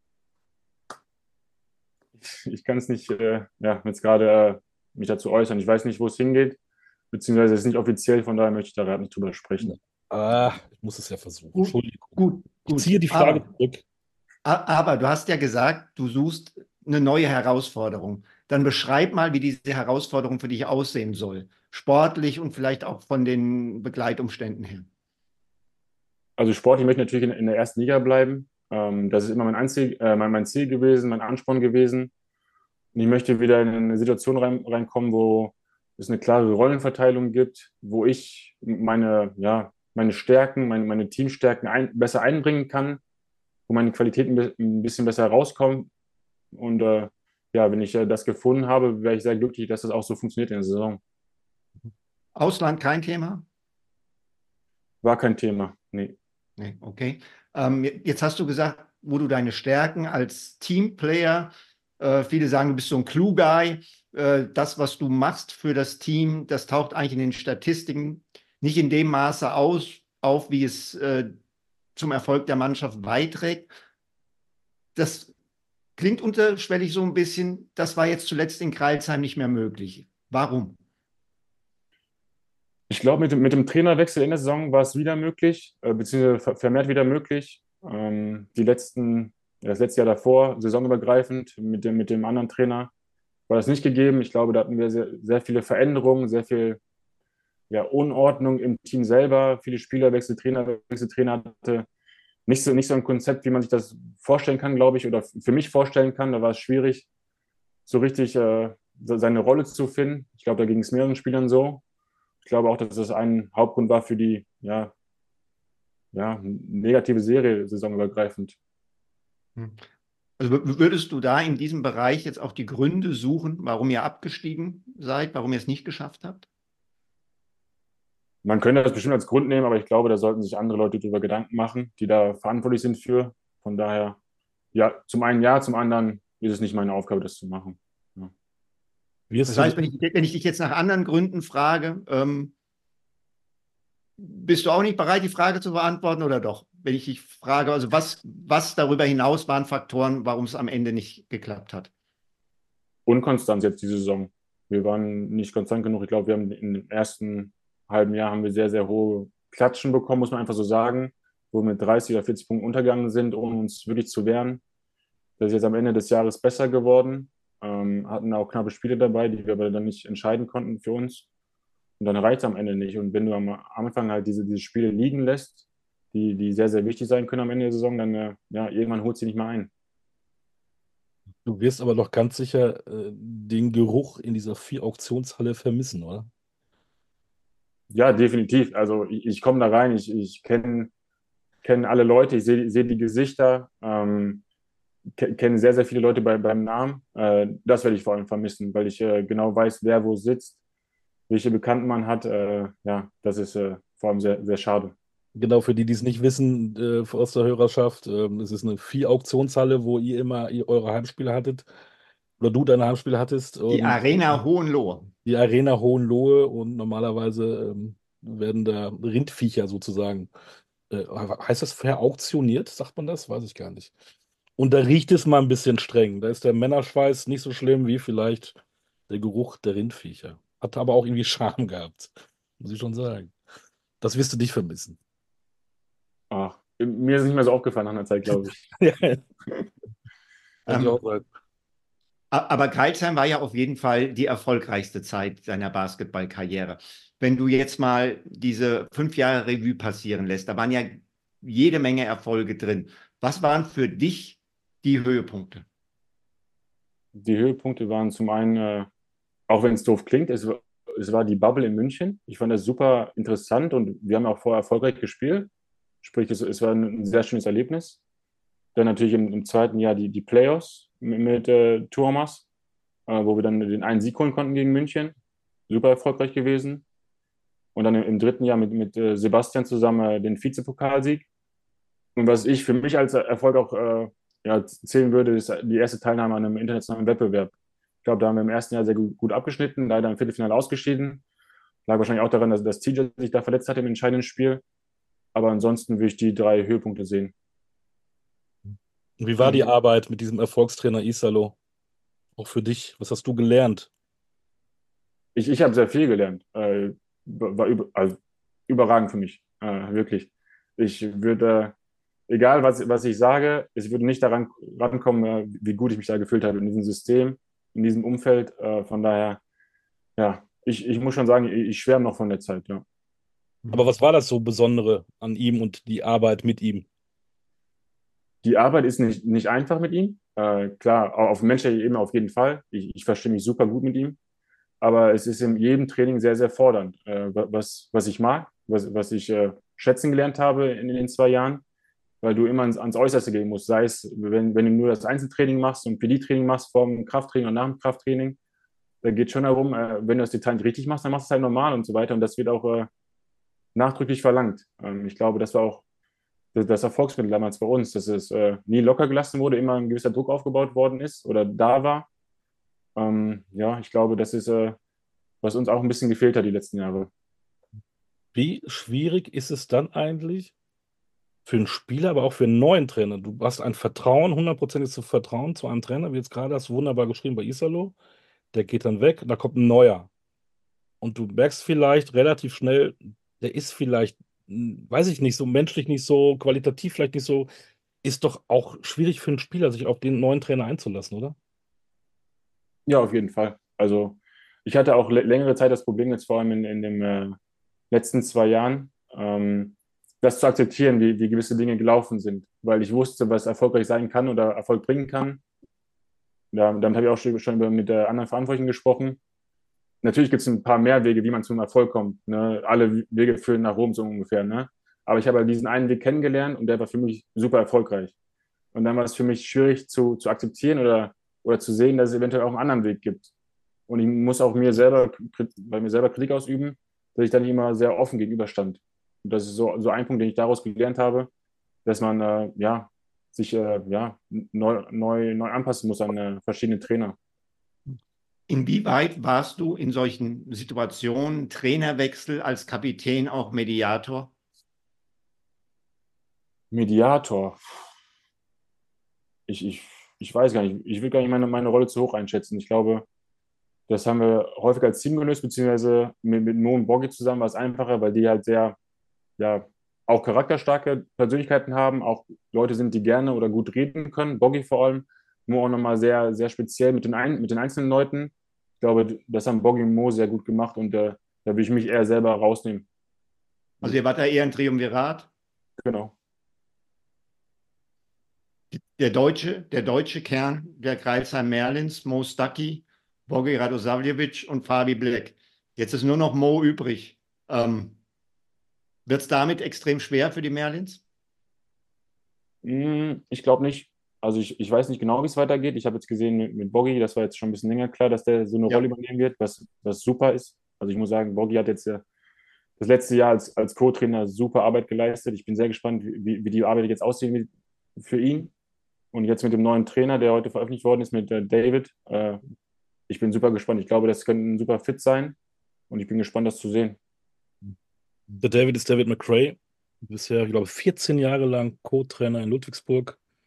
Ich kann es nicht, äh, ja, jetzt gerade äh, mich dazu äußern. Ich weiß nicht, wo es hingeht, beziehungsweise es ist nicht offiziell, von daher möchte ich da gerade nicht drüber sprechen. Ah, ich muss es ja versuchen. Gut, Entschuldigung. gut, Ich gut. ziehe die Frage Aber, zurück. aber du hast ja gesagt, du suchst eine neue Herausforderung. Dann beschreib mal, wie diese Herausforderung für dich aussehen soll. Sportlich und vielleicht auch von den Begleitumständen her. Also sportlich möchte ich natürlich in, in der ersten Liga bleiben. Ähm, das ist immer mein, Anziel, äh, mein, mein Ziel gewesen, mein Ansporn gewesen. Und ich möchte wieder in eine Situation rein, reinkommen, wo es eine klare Rollenverteilung gibt, wo ich meine, ja, meine Stärken, meine, meine Teamstärken ein, besser einbringen kann, wo meine Qualitäten ein bisschen besser herauskommen. Und äh, ja, wenn ich äh, das gefunden habe, wäre ich sehr glücklich, dass das auch so funktioniert in der Saison. Ausland kein Thema? War kein Thema, nee. Nee, okay. Ähm, jetzt hast du gesagt, wo du deine Stärken als Teamplayer, äh, viele sagen, du bist so ein Clue-Guy, äh, das, was du machst für das Team, das taucht eigentlich in den Statistiken nicht in dem Maße aus, auf, wie es äh, zum Erfolg der Mannschaft beiträgt. Das klingt unterschwellig so ein bisschen, das war jetzt zuletzt in Crailsheim nicht mehr möglich. Warum? Ich glaube, mit dem, mit dem Trainerwechsel in der Saison war es wieder möglich, äh, beziehungsweise vermehrt wieder möglich. Ähm, die letzten, ja, das letzte Jahr davor, saisonübergreifend, mit dem, mit dem anderen Trainer, war das nicht gegeben. Ich glaube, da hatten wir sehr, sehr viele Veränderungen, sehr viel ja, Unordnung im Team selber, viele Spielerwechsel, Trainerwechsel, Trainer hatte nicht so, nicht so ein Konzept, wie man sich das vorstellen kann, glaube ich, oder für mich vorstellen kann. Da war es schwierig, so richtig äh, seine Rolle zu finden. Ich glaube, da ging es mehreren Spielern so. Ich glaube auch, dass das ein Hauptgrund war für die ja, ja, negative Serie saisonübergreifend. Also würdest du da in diesem Bereich jetzt auch die Gründe suchen, warum ihr abgestiegen seid, warum ihr es nicht geschafft habt? Man könnte das bestimmt als Grund nehmen, aber ich glaube, da sollten sich andere Leute darüber Gedanken machen, die da verantwortlich sind für. Von daher, ja, zum einen ja, zum anderen ist es nicht meine Aufgabe, das zu machen. Ja. Das heißt, wenn ich, wenn ich dich jetzt nach anderen Gründen frage, ähm, bist du auch nicht bereit, die Frage zu beantworten oder doch? Wenn ich dich frage, also was, was darüber hinaus waren Faktoren, warum es am Ende nicht geklappt hat? Unkonstanz jetzt die Saison. Wir waren nicht konstant genug. Ich glaube, wir haben im ersten halben Jahr haben wir sehr, sehr hohe Klatschen bekommen, muss man einfach so sagen, wo wir mit dreißig oder vierzig Punkten untergegangen sind, ohne uns wirklich zu wehren. Das ist jetzt am Ende des Jahres besser geworden. Ähm, hatten auch knappe Spiele dabei, die wir aber dann nicht entscheiden konnten für uns. Und dann reicht es am Ende nicht. Und wenn du am Anfang halt diese, diese Spiele liegen lässt, die, die sehr, sehr wichtig sein können am Ende der Saison, dann äh, ja, irgendwann holt sie nicht mehr ein. Du wirst aber doch ganz sicher äh, den Geruch in dieser Vier-Auktionshalle vermissen, oder? Ja, definitiv. Also ich, ich komme da rein, ich, ich kenne kenn alle Leute, ich sehe seh die Gesichter, ähm, kenne sehr, sehr viele Leute bei, beim Namen. Äh, das werde ich vor allem vermissen, weil ich äh, genau weiß, wer wo sitzt, welche Bekannten man hat. Äh, ja, das ist äh, vor allem sehr, sehr schade. Genau, für die, die es nicht wissen, äh, aus der Hörerschaft, ähm, es ist eine Vier-Auktionshalle, wo ihr immer ihr, eure Heimspiele hattet, oder du deine Heimspiele hattest. Die Und Arena Hohenlohe. die Arena Hohenlohe und normalerweise ähm, werden da Rindviecher sozusagen, äh, heißt das verauktioniert, sagt man das? Weiß ich gar nicht. Und da riecht es mal ein bisschen streng. Da ist der Männerschweiß nicht so schlimm wie vielleicht der Geruch der Rindviecher. Hat aber auch irgendwie Charme gehabt, muss ich schon sagen. Das wirst du nicht vermissen. Ach, mir ist es nicht mehr so aufgefallen nach einer Zeit, glaube ich. Ja, könnte ich auch Ähm, sagen. a- aber Kreilsheim war ja auf jeden Fall die erfolgreichste Zeit seiner Basketballkarriere. Wenn du jetzt mal diese fünf Jahre Revue passieren lässt, da waren ja jede Menge Erfolge drin. Was waren für dich die Höhepunkte? Die Höhepunkte waren zum einen, äh, auch wenn es doof klingt, es, war- es war die Bubble in München. Ich fand das super interessant und wir haben auch vorher erfolgreich gespielt. Sprich, es, es war ein sehr schönes Erlebnis. Dann natürlich im, im zweiten Jahr die, die Playoffs mit, mit äh, Thomas, äh, wo wir dann den einen Sieg holen konnten gegen München. Super erfolgreich gewesen. Und dann im, im dritten Jahr mit, mit äh, Sebastian zusammen äh, den Vizepokalsieg. Und was ich für mich als Erfolg auch äh, ja, zählen würde, ist die erste Teilnahme an einem internationalen Wettbewerb. Ich glaube, da haben wir im ersten Jahr sehr gut, gut abgeschnitten, leider im Viertelfinale ausgeschieden. Lag wahrscheinlich auch daran, dass, dass T J sich da verletzt hat im entscheidenden Spiel. Aber ansonsten würde ich die drei Höhepunkte sehen. Und wie war die Ähm, Arbeit mit diesem Erfolgstrainer Isalo? Auch für dich. Was hast du gelernt? Ich, ich habe sehr viel gelernt. Äh, war über, also überragend für mich, äh, wirklich. Ich würde, äh, egal was, was ich sage, es würde nicht daran rankommen, äh, wie gut ich mich da gefühlt habe in diesem System, in diesem Umfeld. Äh, von daher, ja, ich, ich muss schon sagen, ich, ich schwärme noch von der Zeit, ja. Aber was war das so Besondere an ihm und die Arbeit mit ihm? Die Arbeit ist nicht, nicht einfach mit ihm. Äh, klar, auf menschlicher Ebene auf jeden Fall. Ich, ich verstehe mich super gut mit ihm. Aber es ist in jedem Training sehr, sehr fordernd, äh, was, was ich mag, was, was ich äh, schätzen gelernt habe in, in den zwei Jahren, weil du immer ans, ans Äußerste gehen musst, sei es, wenn, wenn du nur das Einzeltraining machst und P D-Training machst, vor dem Krafttraining und nach dem Krafttraining, da geht schon darum, äh, wenn du das Detail nicht richtig machst, dann machst du es halt normal und so weiter und das wird auch äh, nachdrücklich verlangt. Ähm, ich glaube, das war auch das, das Erfolgsmittel damals bei uns, dass es äh, nie locker gelassen wurde, immer ein gewisser Druck aufgebaut worden ist oder da war. Ähm, ja, ich glaube, das ist äh, was uns auch ein bisschen gefehlt hat die letzten Jahre. Wie schwierig ist es dann eigentlich für einen Spieler, aber auch für einen neuen Trainer? Du hast ein Vertrauen, hundertprozentiges Vertrauen zu einem Trainer, wie jetzt gerade hast du wunderbar geschrieben bei Isalo. Der geht dann weg und da kommt ein neuer. Und du merkst vielleicht relativ schnell, der ist vielleicht, hm, weiß ich nicht, so menschlich nicht so, qualitativ vielleicht nicht so, ist doch auch schwierig für einen Spieler, sich auf den neuen Trainer einzulassen, oder? Ja, auf jeden Fall. Also ich hatte auch lä- längere Zeit das Problem, jetzt vor allem in, in den äh, letzten zwei Jahren, ähm, das zu akzeptieren, wie, wie gewisse Dinge gelaufen sind, weil ich wusste, was erfolgreich sein kann oder Erfolg bringen kann. Da, damit habe ich auch schon, schon über, mit der anderen Verantwortlichen gesprochen. Natürlich gibt es ein paar mehr Wege, wie man zum Erfolg kommt. Ne? Alle Wege führen nach Rom so ungefähr. Ne? Aber ich habe halt diesen einen Weg kennengelernt und der war für mich super erfolgreich. Und dann war es für mich schwierig zu, zu akzeptieren oder, oder zu sehen, dass es eventuell auch einen anderen Weg gibt. Und ich muss auch mir selber, bei mir selber Kritik ausüben, dass ich dann nicht immer sehr offen gegenüberstand. Und das ist so, so ein Punkt, den ich daraus gelernt habe, dass man äh, ja, sich äh, ja, neu, neu, neu anpassen muss an äh, verschiedene Trainer. Inwieweit warst du in solchen Situationen, Trainerwechsel als Kapitän auch Mediator? Mediator, ich, ich, ich weiß gar nicht, ich will gar nicht meine, meine Rolle zu hoch einschätzen. Ich glaube, das haben wir häufig als Team gelöst, beziehungsweise mit, mit Mo und Borgi zusammen war es einfacher, weil die halt sehr, ja, auch charakterstarke Persönlichkeiten haben, auch Leute sind, die gerne oder gut reden können. Borgi vor allem, Mo auch nochmal sehr, sehr speziell mit den, ein, mit den einzelnen Leuten. Ich glaube, das haben Borgi und Mo sehr gut gemacht und äh, da will ich mich eher selber rausnehmen. Also ihr wart da eher ein Triumvirat. Genau. Der deutsche, der deutsche Kern der Kreilsheim Merlins, Mo Stuckey, Bogi Radosavljevic und Fabi Black. Jetzt ist nur noch Mo übrig. Ähm, Wird es damit extrem schwer für die Merlins? Hm, ich glaube nicht. Also ich, ich weiß nicht genau, wie es weitergeht. Ich habe jetzt gesehen mit, mit Boggy, das war jetzt schon ein bisschen länger klar, dass der so eine Ja. Rolle übernehmen wird, was, was super ist. Also ich muss sagen, Boggy hat jetzt ja das letzte Jahr als, als Co-Trainer super Arbeit geleistet. Ich bin sehr gespannt, wie, wie die Arbeit jetzt aussehen wird für ihn. Und jetzt mit dem neuen Trainer, der heute veröffentlicht worden ist, mit äh, David, äh, ich bin super gespannt. Ich glaube, das könnte ein super Fit sein und ich bin gespannt, das zu sehen. Der David ist David McRae, bisher, ich glaube, vierzehn Jahre lang Co-Trainer in Ludwigsburg.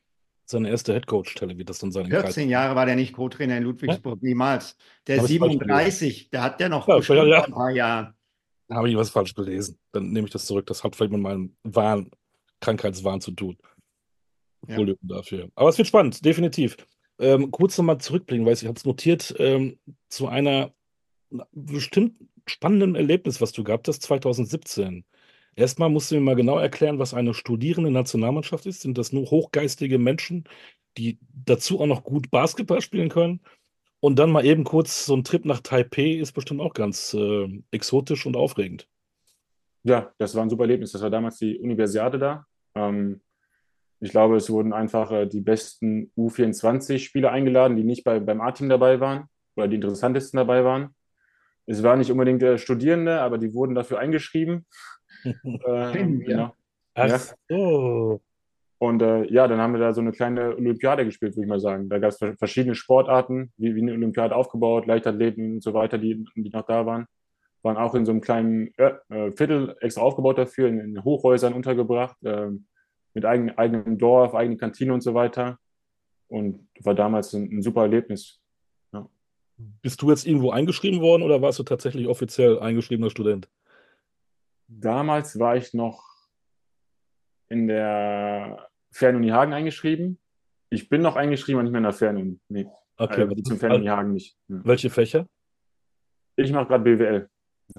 Seine erste Headcoach-Stelle wird das dann sein. in Kreis. vierzehn Jahre war der nicht Co-Trainer in Ludwigsburg, niemals. Der Hab ich falsch siebenunddreißig, der hat der noch Ja, gespielt ja. vor ein paar Jahren. Habe ich was falsch gelesen. Dann nehme ich das zurück. Das hat vielleicht mit meinem Wahn, Krankheitswahn zu tun. Ja. Entschuldigung dafür. Aber es wird spannend, definitiv. Ähm, kurz nochmal zurückblicken, weil ich habe es notiert, ähm, zu einer bestimmt spannenden Erlebnis, was du gehabt hast, zwanzig siebzehn. Erstmal musst du mir mal genau erklären, was eine studierende Nationalmannschaft ist. Sind das nur hochgeistige Menschen, die dazu auch noch gut Basketball spielen können? Und dann mal eben kurz so ein Trip nach Taipei ist bestimmt auch ganz äh, exotisch und aufregend. Ja, das war ein super Erlebnis. Das war damals die Universiade da. Ähm, ich glaube, es wurden einfach äh, die besten U vierundzwanzig-Spieler eingeladen, die nicht bei, beim A-Team dabei waren oder die interessantesten dabei waren. Es waren nicht unbedingt äh, Studierende, aber die wurden dafür eingeschrieben. Äh, Kennen wir. genau. Ach Ja. so. Und äh, ja, dann haben wir da so eine kleine Olympiade gespielt, würde ich mal sagen. Da gab es verschiedene Sportarten, wie, wie eine Olympiade aufgebaut, Leichtathleten und so weiter, die, die noch da waren. Waren auch in so einem kleinen äh, äh, Viertel extra aufgebaut dafür, in, in Hochhäusern untergebracht, äh, mit eigen, eigenem Dorf, eigene Kantine und so weiter. Und war damals ein, ein super Erlebnis. Ja. Bist du jetzt irgendwo eingeschrieben worden oder warst du tatsächlich offiziell eingeschriebener Student? Damals war ich noch in der Fernuni Hagen eingeschrieben. Ich bin noch eingeschrieben, aber nicht mehr in der Fernuni. Nee, Okay, äh, was die zum ist- Fernuni Hagen nicht. Ja. welche Fächer? Ich mache gerade B W L.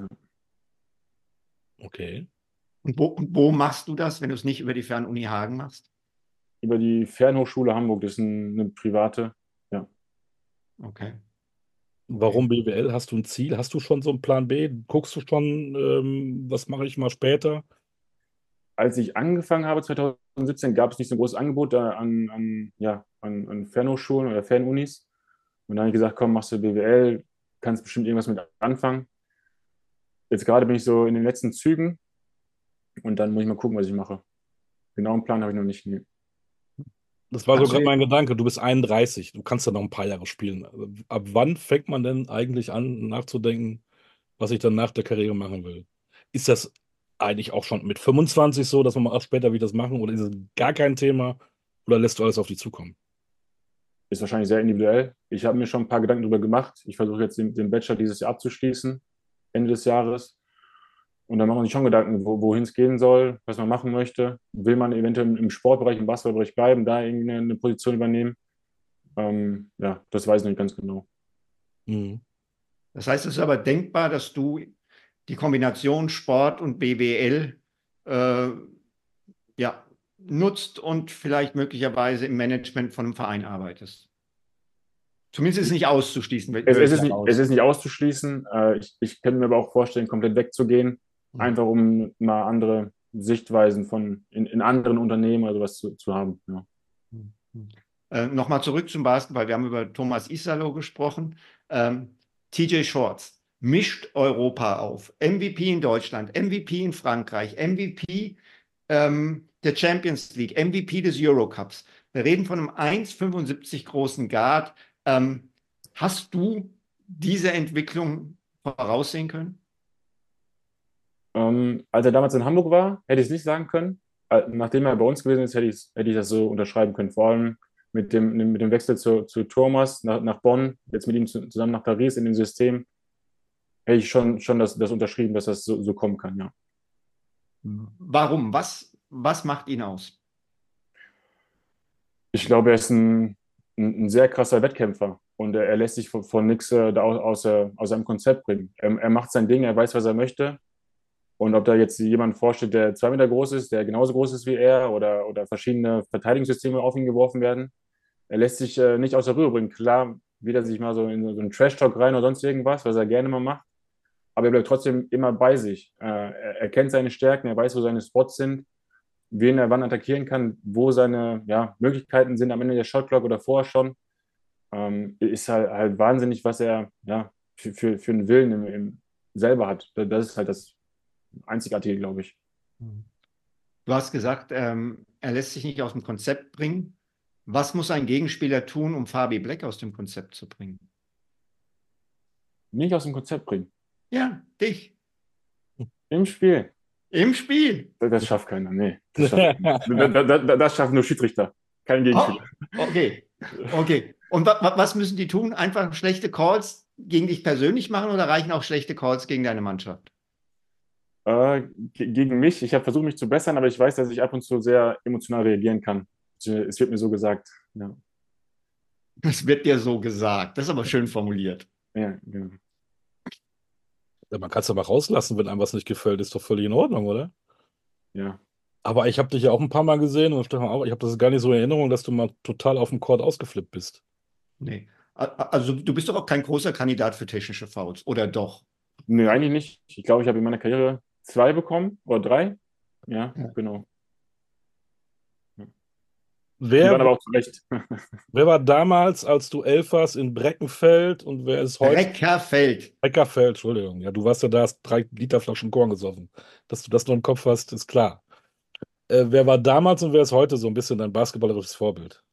Okay. Und wo, und wo machst du das, wenn du es nicht über die Fernuni Hagen machst? Über die Fernhochschule Hamburg, das ist ein, eine private. Ja. Okay. Warum B W L? Hast du ein Ziel? Hast du schon so einen Plan B? Guckst du schon, ähm, was mache ich mal später? Als ich angefangen habe, zwanzig siebzehn, gab es nicht so ein großes Angebot da an, an, ja, an, an Fernhochschulen oder Fernunis. Und dann habe ich gesagt, komm, machst du B W L, kannst bestimmt irgendwas mit anfangen. Jetzt gerade bin ich so in den letzten Zügen und dann muss ich mal gucken, was ich mache. Genau einen Plan habe ich noch nicht. Nee. Das war so Kannst du gerade mein jetzt- Gedanke. Du bist einunddreißig, du kannst ja noch ein paar Jahre spielen. Also, ab wann fängt man denn eigentlich an, nachzudenken, was ich dann nach der Karriere machen will? Ist das eigentlich auch schon mit fünfundzwanzig so, dass man mal auch später wieder das machen oder ist es gar kein Thema oder lässt du alles auf dich zukommen? Ist wahrscheinlich sehr individuell. Ich habe mir schon ein paar Gedanken darüber gemacht. Ich versuche jetzt den, den Bachelor dieses Jahr abzuschließen, Ende des Jahres. Und dann macht man sich schon Gedanken, wo, wohin es gehen soll, was man machen möchte. Will man eventuell im, im Sportbereich, im Basketballbereich bleiben, da irgendwie eine, eine Position übernehmen? Ähm, ja, das weiß ich nicht ganz genau. Mhm. Das heißt, es ist aber denkbar, dass du die Kombination Sport und B W L äh, ja, nutzt und vielleicht möglicherweise im Management von einem Verein arbeitest. Zumindest ist es nicht auszuschließen. Es, höre es, ich ist nicht, daraus. es ist nicht auszuschließen. Äh, ich, ich könnte mir aber auch vorstellen, komplett wegzugehen, Mhm. einfach um mal andere Sichtweisen von in, in anderen Unternehmen oder sowas zu, zu haben. Ja. Äh, Nochmal zurück zum Basketball. Wir haben über Thomas Isalo gesprochen. Ähm, T J Shorts mischt Europa auf. M V P in Deutschland, M V P in Frankreich, M V P ähm, der Champions League, M V P des Eurocups. Wir reden von einem eins Komma fünfundsiebzig großen Guard. Ähm, hast du diese Entwicklung voraussehen können? Ähm, als er damals in Hamburg war, hätte ich es nicht sagen können. Äh, Nachdem er bei uns gewesen ist, hätte ich, hätte ich das so unterschreiben können. Vor allem mit dem, mit dem Wechsel zu, zu Thomas nach, nach Bonn, jetzt mit ihm zu, zusammen nach Paris in dem System, hätte ich schon, schon das, das unterschrieben, dass das so, so kommen kann, ja. Warum? Was, was macht ihn aus? Ich glaube, er ist ein, ein, ein sehr krasser Wettkämpfer und er, er lässt sich von, von nichts äh, da aus, außer, aus seinem Konzept bringen. Er, er macht sein Ding, er weiß, was er möchte. Und ob da jetzt jemand vorsteht, der zwei Meter groß ist, der genauso groß ist wie er oder, oder verschiedene Verteidigungssysteme auf ihn geworfen werden, er lässt sich äh, nicht aus der Ruhe bringen. Klar, wird er sich mal so in so einen Trash-Talk rein oder sonst irgendwas, was er gerne mal macht, aber er bleibt trotzdem immer bei sich. Äh, er, er kennt seine Stärken, er weiß, wo seine Spots sind, wen er wann attackieren kann, wo seine ja, Möglichkeiten sind am Ende der Shotclock oder vorher schon. Ähm, ist halt, halt wahnsinnig, was er ja, für, für, für einen Willen im, im selber hat. Das ist halt das Einzigartige, glaube ich. Du hast gesagt, ähm, er lässt sich nicht aus dem Konzept bringen. Was muss ein Gegenspieler tun, um Fabi Black aus dem Konzept zu bringen? Nicht aus dem Konzept bringen. Ja, dich. Im Spiel. Im Spiel. Das, das schafft keiner, nee. Das schafft, das, das, das, das schaffen nur Schiedsrichter. kein Gegenspieler. Oh, okay, okay. Und wa wa was müssen die tun? Einfach schlechte Calls gegen dich persönlich machen oder reichen auch schlechte Calls gegen deine Mannschaft? Äh, ge- gegen mich, ich habe versucht, mich zu bessern, aber ich weiß, dass ich ab und zu sehr emotional reagieren kann. Es wird mir so gesagt. Ja, Das wird dir so gesagt. Das ist aber schön formuliert. ja, genau. Ja, man kann es aber rauslassen, wenn einem was nicht gefällt, ist doch völlig in Ordnung, oder? Ja. Aber ich habe dich ja auch ein paar Mal gesehen und Stefan auch, ich habe das gar nicht so in Erinnerung, dass du mal total auf dem Court ausgeflippt bist. Nee. A- Also du bist doch auch kein großer Kandidat für technische Fouls, oder doch? Nö, eigentlich nicht. Ich glaube, ich habe in meiner Karriere zwei bekommen oder drei. Ja, Ja. genau. Die Wer, waren aber auch zu Recht. wer war damals, als du elf warst, in Breckenfeld und wer ist heute? Breckerfeld. Breckerfeld, Entschuldigung. Ja, du warst ja da, hast drei Liter Flaschen Korn gesoffen. Dass du das noch im Kopf hast, ist klar. Äh, wer war damals und wer ist heute so ein bisschen dein basketballerisches Vorbild?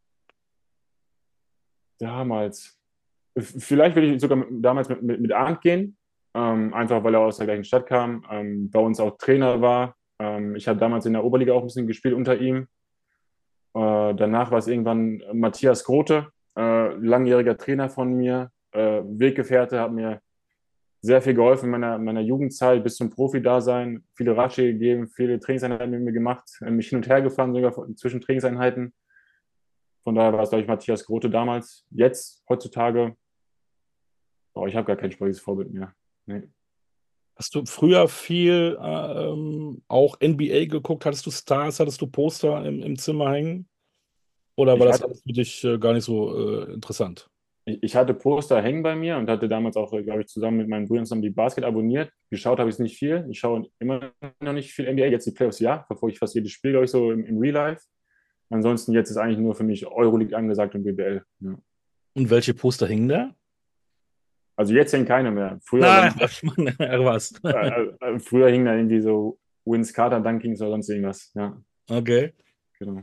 Damals. Vielleicht würde ich sogar mit, damals mit, mit, mit Arndt gehen, ähm, einfach weil er aus der gleichen Stadt kam, ähm, bei uns auch Trainer war. Ähm, ich habe damals in der Oberliga auch ein bisschen gespielt unter ihm. Äh, danach war es irgendwann Matthias Grote, äh, langjähriger Trainer von mir, äh, Weggefährte, hat mir sehr viel geholfen in meiner, meiner Jugendzeit bis zum Profi-Dasein, viele Ratschläge gegeben, viele Trainingseinheiten mit mir gemacht, äh, mich hin und her gefahren, sogar zwischen Trainingseinheiten. Von daher war es, glaube ich, Matthias Grote damals. Jetzt, heutzutage, oh, ich habe gar kein sportliches Vorbild mehr. Nee. Hast du früher viel äh, ähm, auch N B A geguckt? Hattest du Stars, hattest du Poster im, im Zimmer hängen? Oder war Ich das hatte, alles für dich äh, gar nicht so äh, interessant? ich, ich hatte Poster hängen bei mir und hatte damals auch, äh, glaube ich, zusammen mit meinen Brüdern zusammen die Basket abonniert. Geschaut habe ich es nicht viel. Ich schaue immer noch nicht viel N B A. Jetzt die Playoffs, ja. Verfolge ich fast jedes Spiel, glaube ich, so im, im Real Life. Ansonsten jetzt ist eigentlich nur für mich Euroleague angesagt und B B L. Ja. Und welche Poster hingen da? Also jetzt hängen keine mehr. Früher, Nein, wenn, ach, Mann, ach was. äh, äh, früher hing da irgendwie so Vince Carter, Dunkings oder sonst irgendwas. Ja, Okay. genau.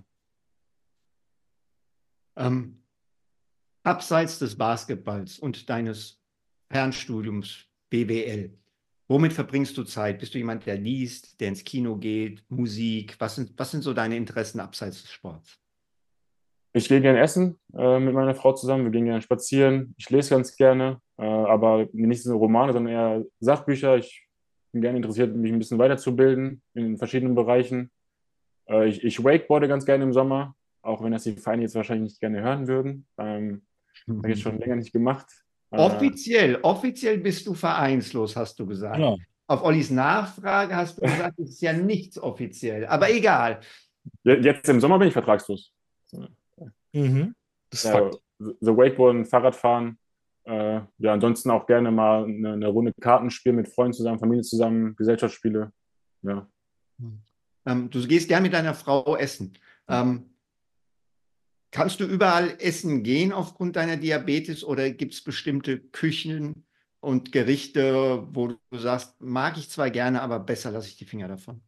Ähm, abseits des Basketballs und deines Fernstudiums B W L, womit verbringst du Zeit? Bist du jemand, der liest, der ins Kino geht, Musik? Was sind, was sind so deine Interessen abseits des Sports? Ich gehe gerne essen äh, mit meiner Frau zusammen. Wir gehen gerne spazieren. Ich lese ganz gerne, äh, aber nicht so Romane, sondern eher Sachbücher. Ich bin gerne interessiert, mich ein bisschen weiterzubilden in verschiedenen Bereichen. Äh, ich, ich wakeboarde ganz gerne im Sommer, auch wenn das die Vereine jetzt wahrscheinlich nicht gerne hören würden. Ähm, habe ich jetzt schon länger nicht gemacht. Äh, Offiziell, offiziell bist du vereinslos, hast du gesagt. Genau. Auf Ollis Nachfrage hast du gesagt, es ist ja nichts offiziell. Aber egal. jetzt im Sommer bin ich vertragslos. Mhm. Das ist Ja, Fakt. so Wakeboarden, Fahrradfahren. Äh, ja, ansonsten auch gerne mal eine, eine Runde Kartenspiel mit Freunden zusammen, Familie zusammen, Gesellschaftsspiele. Ja. Ähm, du gehst gern mit deiner Frau essen. Ähm, kannst du überall essen gehen aufgrund deiner Diabetes oder gibt es bestimmte Küchen und Gerichte, wo du sagst, mag ich zwar gerne, aber besser lasse ich die Finger davon?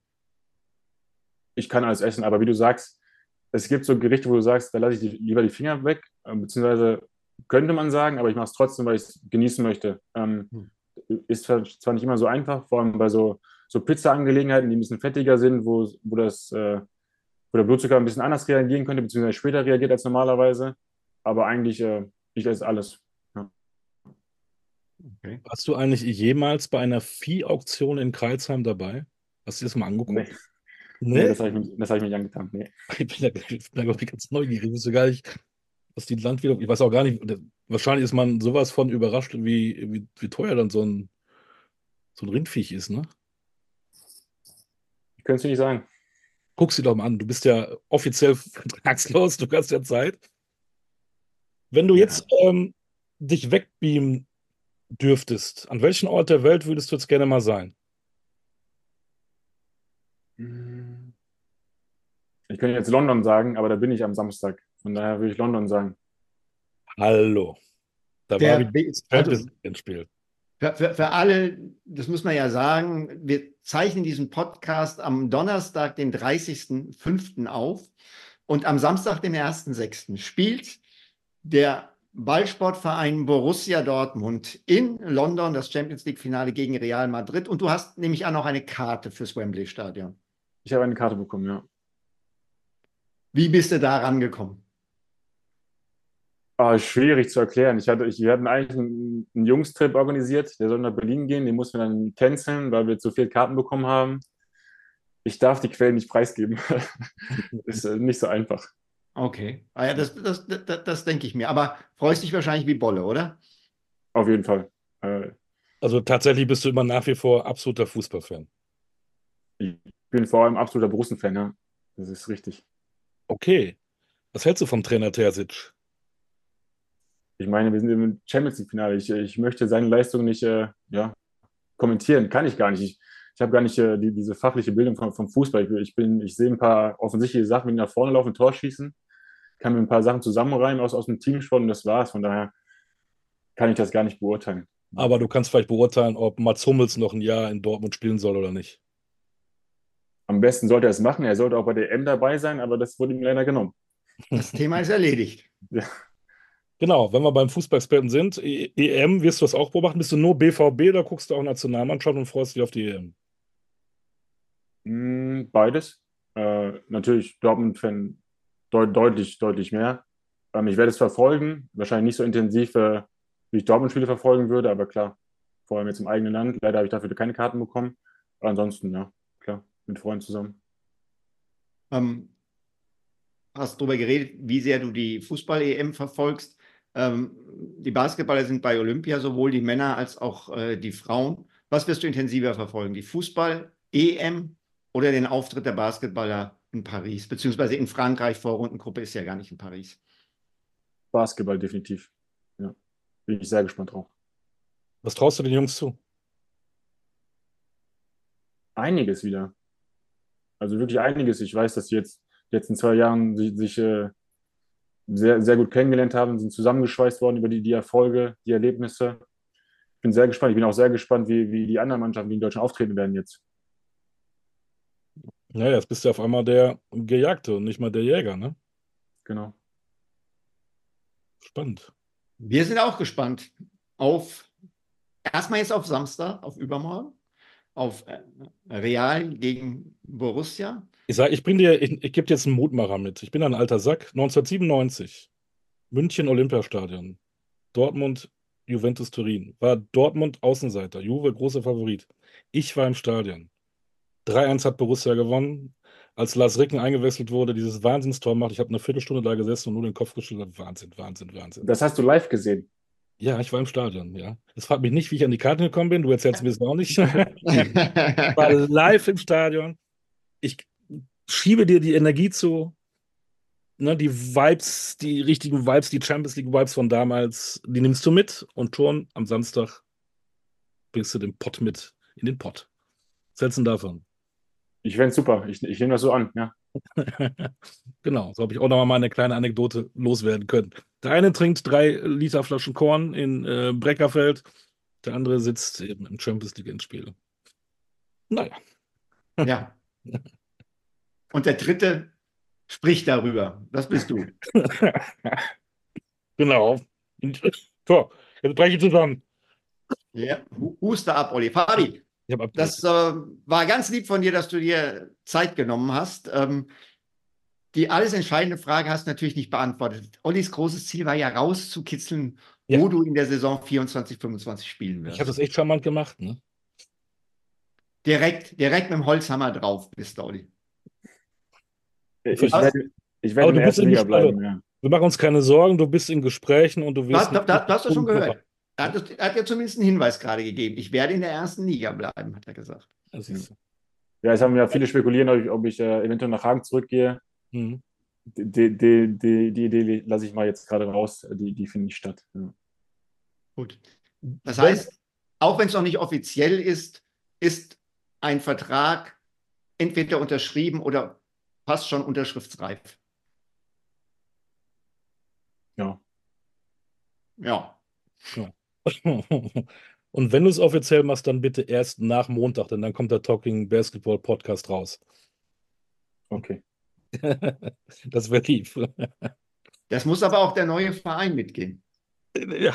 Ich kann alles essen, aber wie du sagst, es gibt so Gerichte, wo du sagst, da lasse ich die, lieber die Finger weg, äh, beziehungsweise könnte man sagen, aber ich mache es trotzdem, weil ich es genießen möchte. Ähm, Hm. ist zwar zwar nicht immer so einfach, vor allem bei so, so Pizza-Angelegenheiten, die ein bisschen fettiger sind, wo, wo, das, äh, wo der Blutzucker ein bisschen anders reagieren könnte, beziehungsweise später reagiert als normalerweise. Aber eigentlich, äh, ich esse alles. Ja. Okay. Warst du eigentlich jemals bei einer Vieh-Auktion in Crailsheim dabei? Hast du dir das mal Nee, angeguckt? nee, Nee? das habe ich, mich- das hab ich mich angetan. Nee. Ich bin da, ich bin da glaub ich, ganz neugierig. Ich wusste gar nicht, was die Landwirtschaft, ich weiß auch gar nicht, wahrscheinlich ist man sowas von überrascht, wie, wie, wie teuer dann so ein, so ein Rindviech ist, ne? Ich könnte es dir nicht sagen. Guck sie doch mal an. Du bist ja offiziell vertragslos, du hast ja Zeit. Wenn du Ja. jetzt ähm, dich wegbeamen dürftest, an welchem Ort der Welt würdest du jetzt gerne mal sein? Ich könnte jetzt London sagen, aber da bin ich am Samstag. Von daher würde ich London sagen. Hallo. Da war Der, wieder Be- das also Champions League ins Spiel. für, für, für alle, das muss man ja sagen, wir zeichnen diesen Podcast am Donnerstag, den dreißigsten fünften auf und am Samstag, den ersten sechsten spielt der Ballsportverein Borussia Dortmund in London das Champions League-Finale gegen Real Madrid und du hast nämlich auch noch eine Karte fürs Wembley-Stadion. Ich habe eine Karte bekommen, ja. Wie bist du da rangekommen? Ah, schwierig zu erklären. Ich hatte, ich, wir hatten eigentlich einen, einen Jungstrip organisiert, der soll nach Berlin gehen, den mussten wir dann canceln, weil wir zu viele Karten bekommen haben. Ich darf die Quellen nicht preisgeben. Ist äh, nicht so einfach. Okay. Ah ja, das, das, das, das denke ich mir. Aber freust dich wahrscheinlich wie Bolle, oder? Auf jeden Fall. Äh, Also tatsächlich bist du immer nach wie vor absoluter Fußballfan. ich bin vor allem absoluter Borussen-Fan, ja. Das ist richtig. Okay. Was hältst du vom Trainer Terzic? Ich meine, wir sind im Champions League-Finale. Ich, ich möchte seine Leistung nicht äh, ja, kommentieren. Kann ich gar nicht. Ich, ich habe gar nicht äh, die, diese fachliche Bildung vom, vom Fußball. Ich, ich, bin, ich sehe ein paar offensichtliche Sachen, wie die nach vorne laufen, Tor schießen, kann mir ein paar Sachen zusammenreimen aus, aus dem Teamsport und das war's. Von daher kann ich das gar nicht beurteilen. Aber du kannst vielleicht beurteilen, ob Mats Hummels noch ein Jahr in Dortmund spielen soll oder nicht. Am besten sollte er es machen. Er sollte auch bei der E M dabei sein, aber das wurde ihm leider genommen. Das Thema ist erledigt. Ja. Genau, wenn wir beim Fußballexperten sind, E- EM, wirst du das auch beobachten? Bist du nur B V B oder guckst du auch Nationalmannschaft und freust dich auf die E M? Mm, Beides. Äh, natürlich Dortmund-Fan deut deutlich, deutlich mehr. Ähm, ich werde es verfolgen. Wahrscheinlich nicht so intensiv, äh, wie ich Dortmund-Spiele verfolgen würde, aber klar, vor allem jetzt im eigenen Land. Leider habe ich dafür keine Karten bekommen. Aber ansonsten, ja, klar, mit Freunden zusammen. Ähm, hast darüber geredet, wie sehr du die Fußball-E M verfolgst. Ähm, die Basketballer sind bei Olympia, sowohl die Männer als auch äh, die Frauen. Was wirst du intensiver verfolgen? Die Fußball-E M oder den Auftritt der Basketballer in Paris, beziehungsweise in Frankreich? Vorrundengruppe ist ja gar nicht in Paris. Basketball definitiv. Ja, bin ich sehr gespannt drauf. Was traust du den Jungs zu? Einiges wieder. Also wirklich einiges. Ich weiß, dass sie jetzt die letzten zwei Jahren sich, sich äh, sehr, sehr gut kennengelernt haben, sind zusammengeschweißt worden über die, die Erfolge, die Erlebnisse. Ich bin sehr gespannt. Ich bin auch sehr gespannt, wie, wie die anderen Mannschaften, die in Deutschland auftreten werden jetzt. Naja, jetzt bist du auf einmal der Gejagte und nicht mal der Jäger, ne? Genau. Spannend. Wir sind auch gespannt auf, erstmal jetzt auf Samstag, auf übermorgen, auf äh, Real gegen Borussia. Ich sage, ich bring dir, ich, ich gebe dir jetzt einen Mutmacher mit. Ich bin ein alter Sack. neunzehnhundertsiebenundneunzig, München Olympiastadion, Dortmund, Juventus Turin. War Dortmund Außenseiter, Juve großer Favorit. Ich war im Stadion. drei eins hat Borussia gewonnen. Als Lars Ricken eingewechselt wurde, dieses Wahnsinnstor macht, ich habe eine Viertelstunde da gesessen und nur den Kopf geschüttelt. Wahnsinn, Wahnsinn, Wahnsinn. Das hast du live gesehen. Ja, ich war im Stadion, ja. Es fragt mich nicht, wie ich an die Karte gekommen bin. Du erzählst mir es auch nicht. Ich war live im Stadion. Ich schiebe dir die Energie zu, ne, die Vibes, die richtigen Vibes, die Champions League Vibes von damals, die nimmst du mit und schon am Samstag bringst du den Pott mit in den Pott. Was hältst du denn davon? Ich fände es super. Ich, ich nehme das so an. Ja. Genau, so habe ich auch noch mal eine kleine Anekdote loswerden können. Der eine trinkt drei Liter Flaschen Korn in äh, Breckerfeld, der andere sitzt eben im Champions League Endspiel. Naja. Ja. Und der dritte spricht darüber. Das bist du. Genau. So, jetzt breche ich zusammen. Ja. Huste ab, Olli. Fabi, Ich habe das äh, war ganz lieb von dir, dass du dir Zeit genommen hast. Ähm, die alles entscheidende Frage hast du natürlich nicht beantwortet. Ollis großes Ziel war ja rauszukitzeln, Ja. wo du in der Saison vierundzwanzig, fünfundzwanzig spielen Ich habe das wirst. echt charmant gemacht, ne? Direkt, direkt mit dem Holzhammer drauf bist du, Olli. Ich Aber, werde, ich werde Aber in du der bist ersten in Liga Gesprächen. bleiben. Ja. Wir machen uns keine Sorgen, du bist in Gesprächen und du da, wirst da, da, du hast das schon nicht- gehört. Er hat, das, er hat ja zumindest einen Hinweis gerade gegeben. Ich werde in der ersten Liga bleiben, hat er gesagt. Das ist, Ja, es haben ja viele spekulieren, ob ich, ob ich äh, eventuell nach Hagen zurückgehe. hm. Die, die, die, die Idee lasse ich mal jetzt gerade raus. Die, die findet nicht statt. Ja. Gut. Das heißt, auch wenn es noch nicht offiziell ist, ist ein Vertrag entweder unterschrieben oder fast schon unterschriftsreif. Ja. Ja. Ja. Und wenn du es offiziell machst, dann bitte erst nach Montag, denn dann kommt der Talking Basketball Podcast raus. Okay. Das wäre lieb. Das muss aber auch der neue Verein mitgehen. Ja,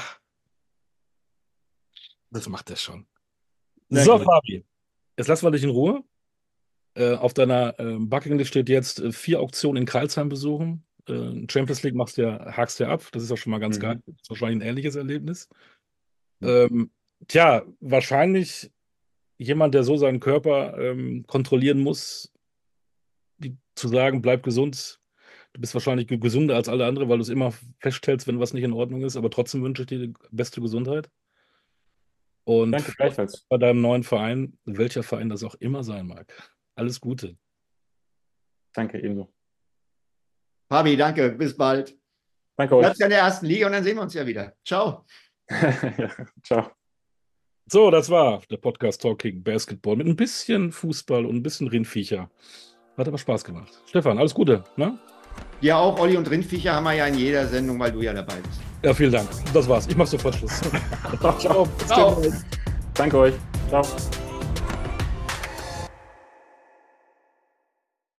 das macht er schon. Na So, gut. Fabi, jetzt lassen wir dich in Ruhe. Äh, auf deiner äh, Bucketlist steht jetzt äh, vier Auktionen in Crailsheim besuchen. Äh, Champions League machst du ja, hakst du ja ab. Das ist auch schon mal ganz Mhm. geil. Das ist wahrscheinlich ein ähnliches Erlebnis. Ähm, tja, wahrscheinlich jemand, der so seinen Körper ähm, kontrollieren muss, die, zu sagen, bleib gesund. Du bist wahrscheinlich ge- gesünder als alle anderen, weil du es immer feststellst, wenn was nicht in Ordnung ist. Aber trotzdem wünsche ich dir die beste Gesundheit. Und Danke, gleichfalls. bei deinem neuen Verein, welcher Verein das auch immer sein mag. Alles Gute. Danke, ebenso. Fabi, danke, bis bald. Danke euch. Bleibt ja in der ersten Liga und dann sehen wir uns ja wieder. Ciao. Ja, ciao. So, das war der Podcast Talking Basketball mit ein bisschen Fußball und ein bisschen Rindviecher. Hat aber Spaß gemacht. Stefan, alles Gute, ne? Ja, auch Olli und Rindviecher haben wir ja in jeder Sendung, weil du ja dabei bist. Ja, vielen Dank. Das war's. Ich mach sofort Schluss. Ciao. Bis Ciao. dann. Danke euch. Ciao.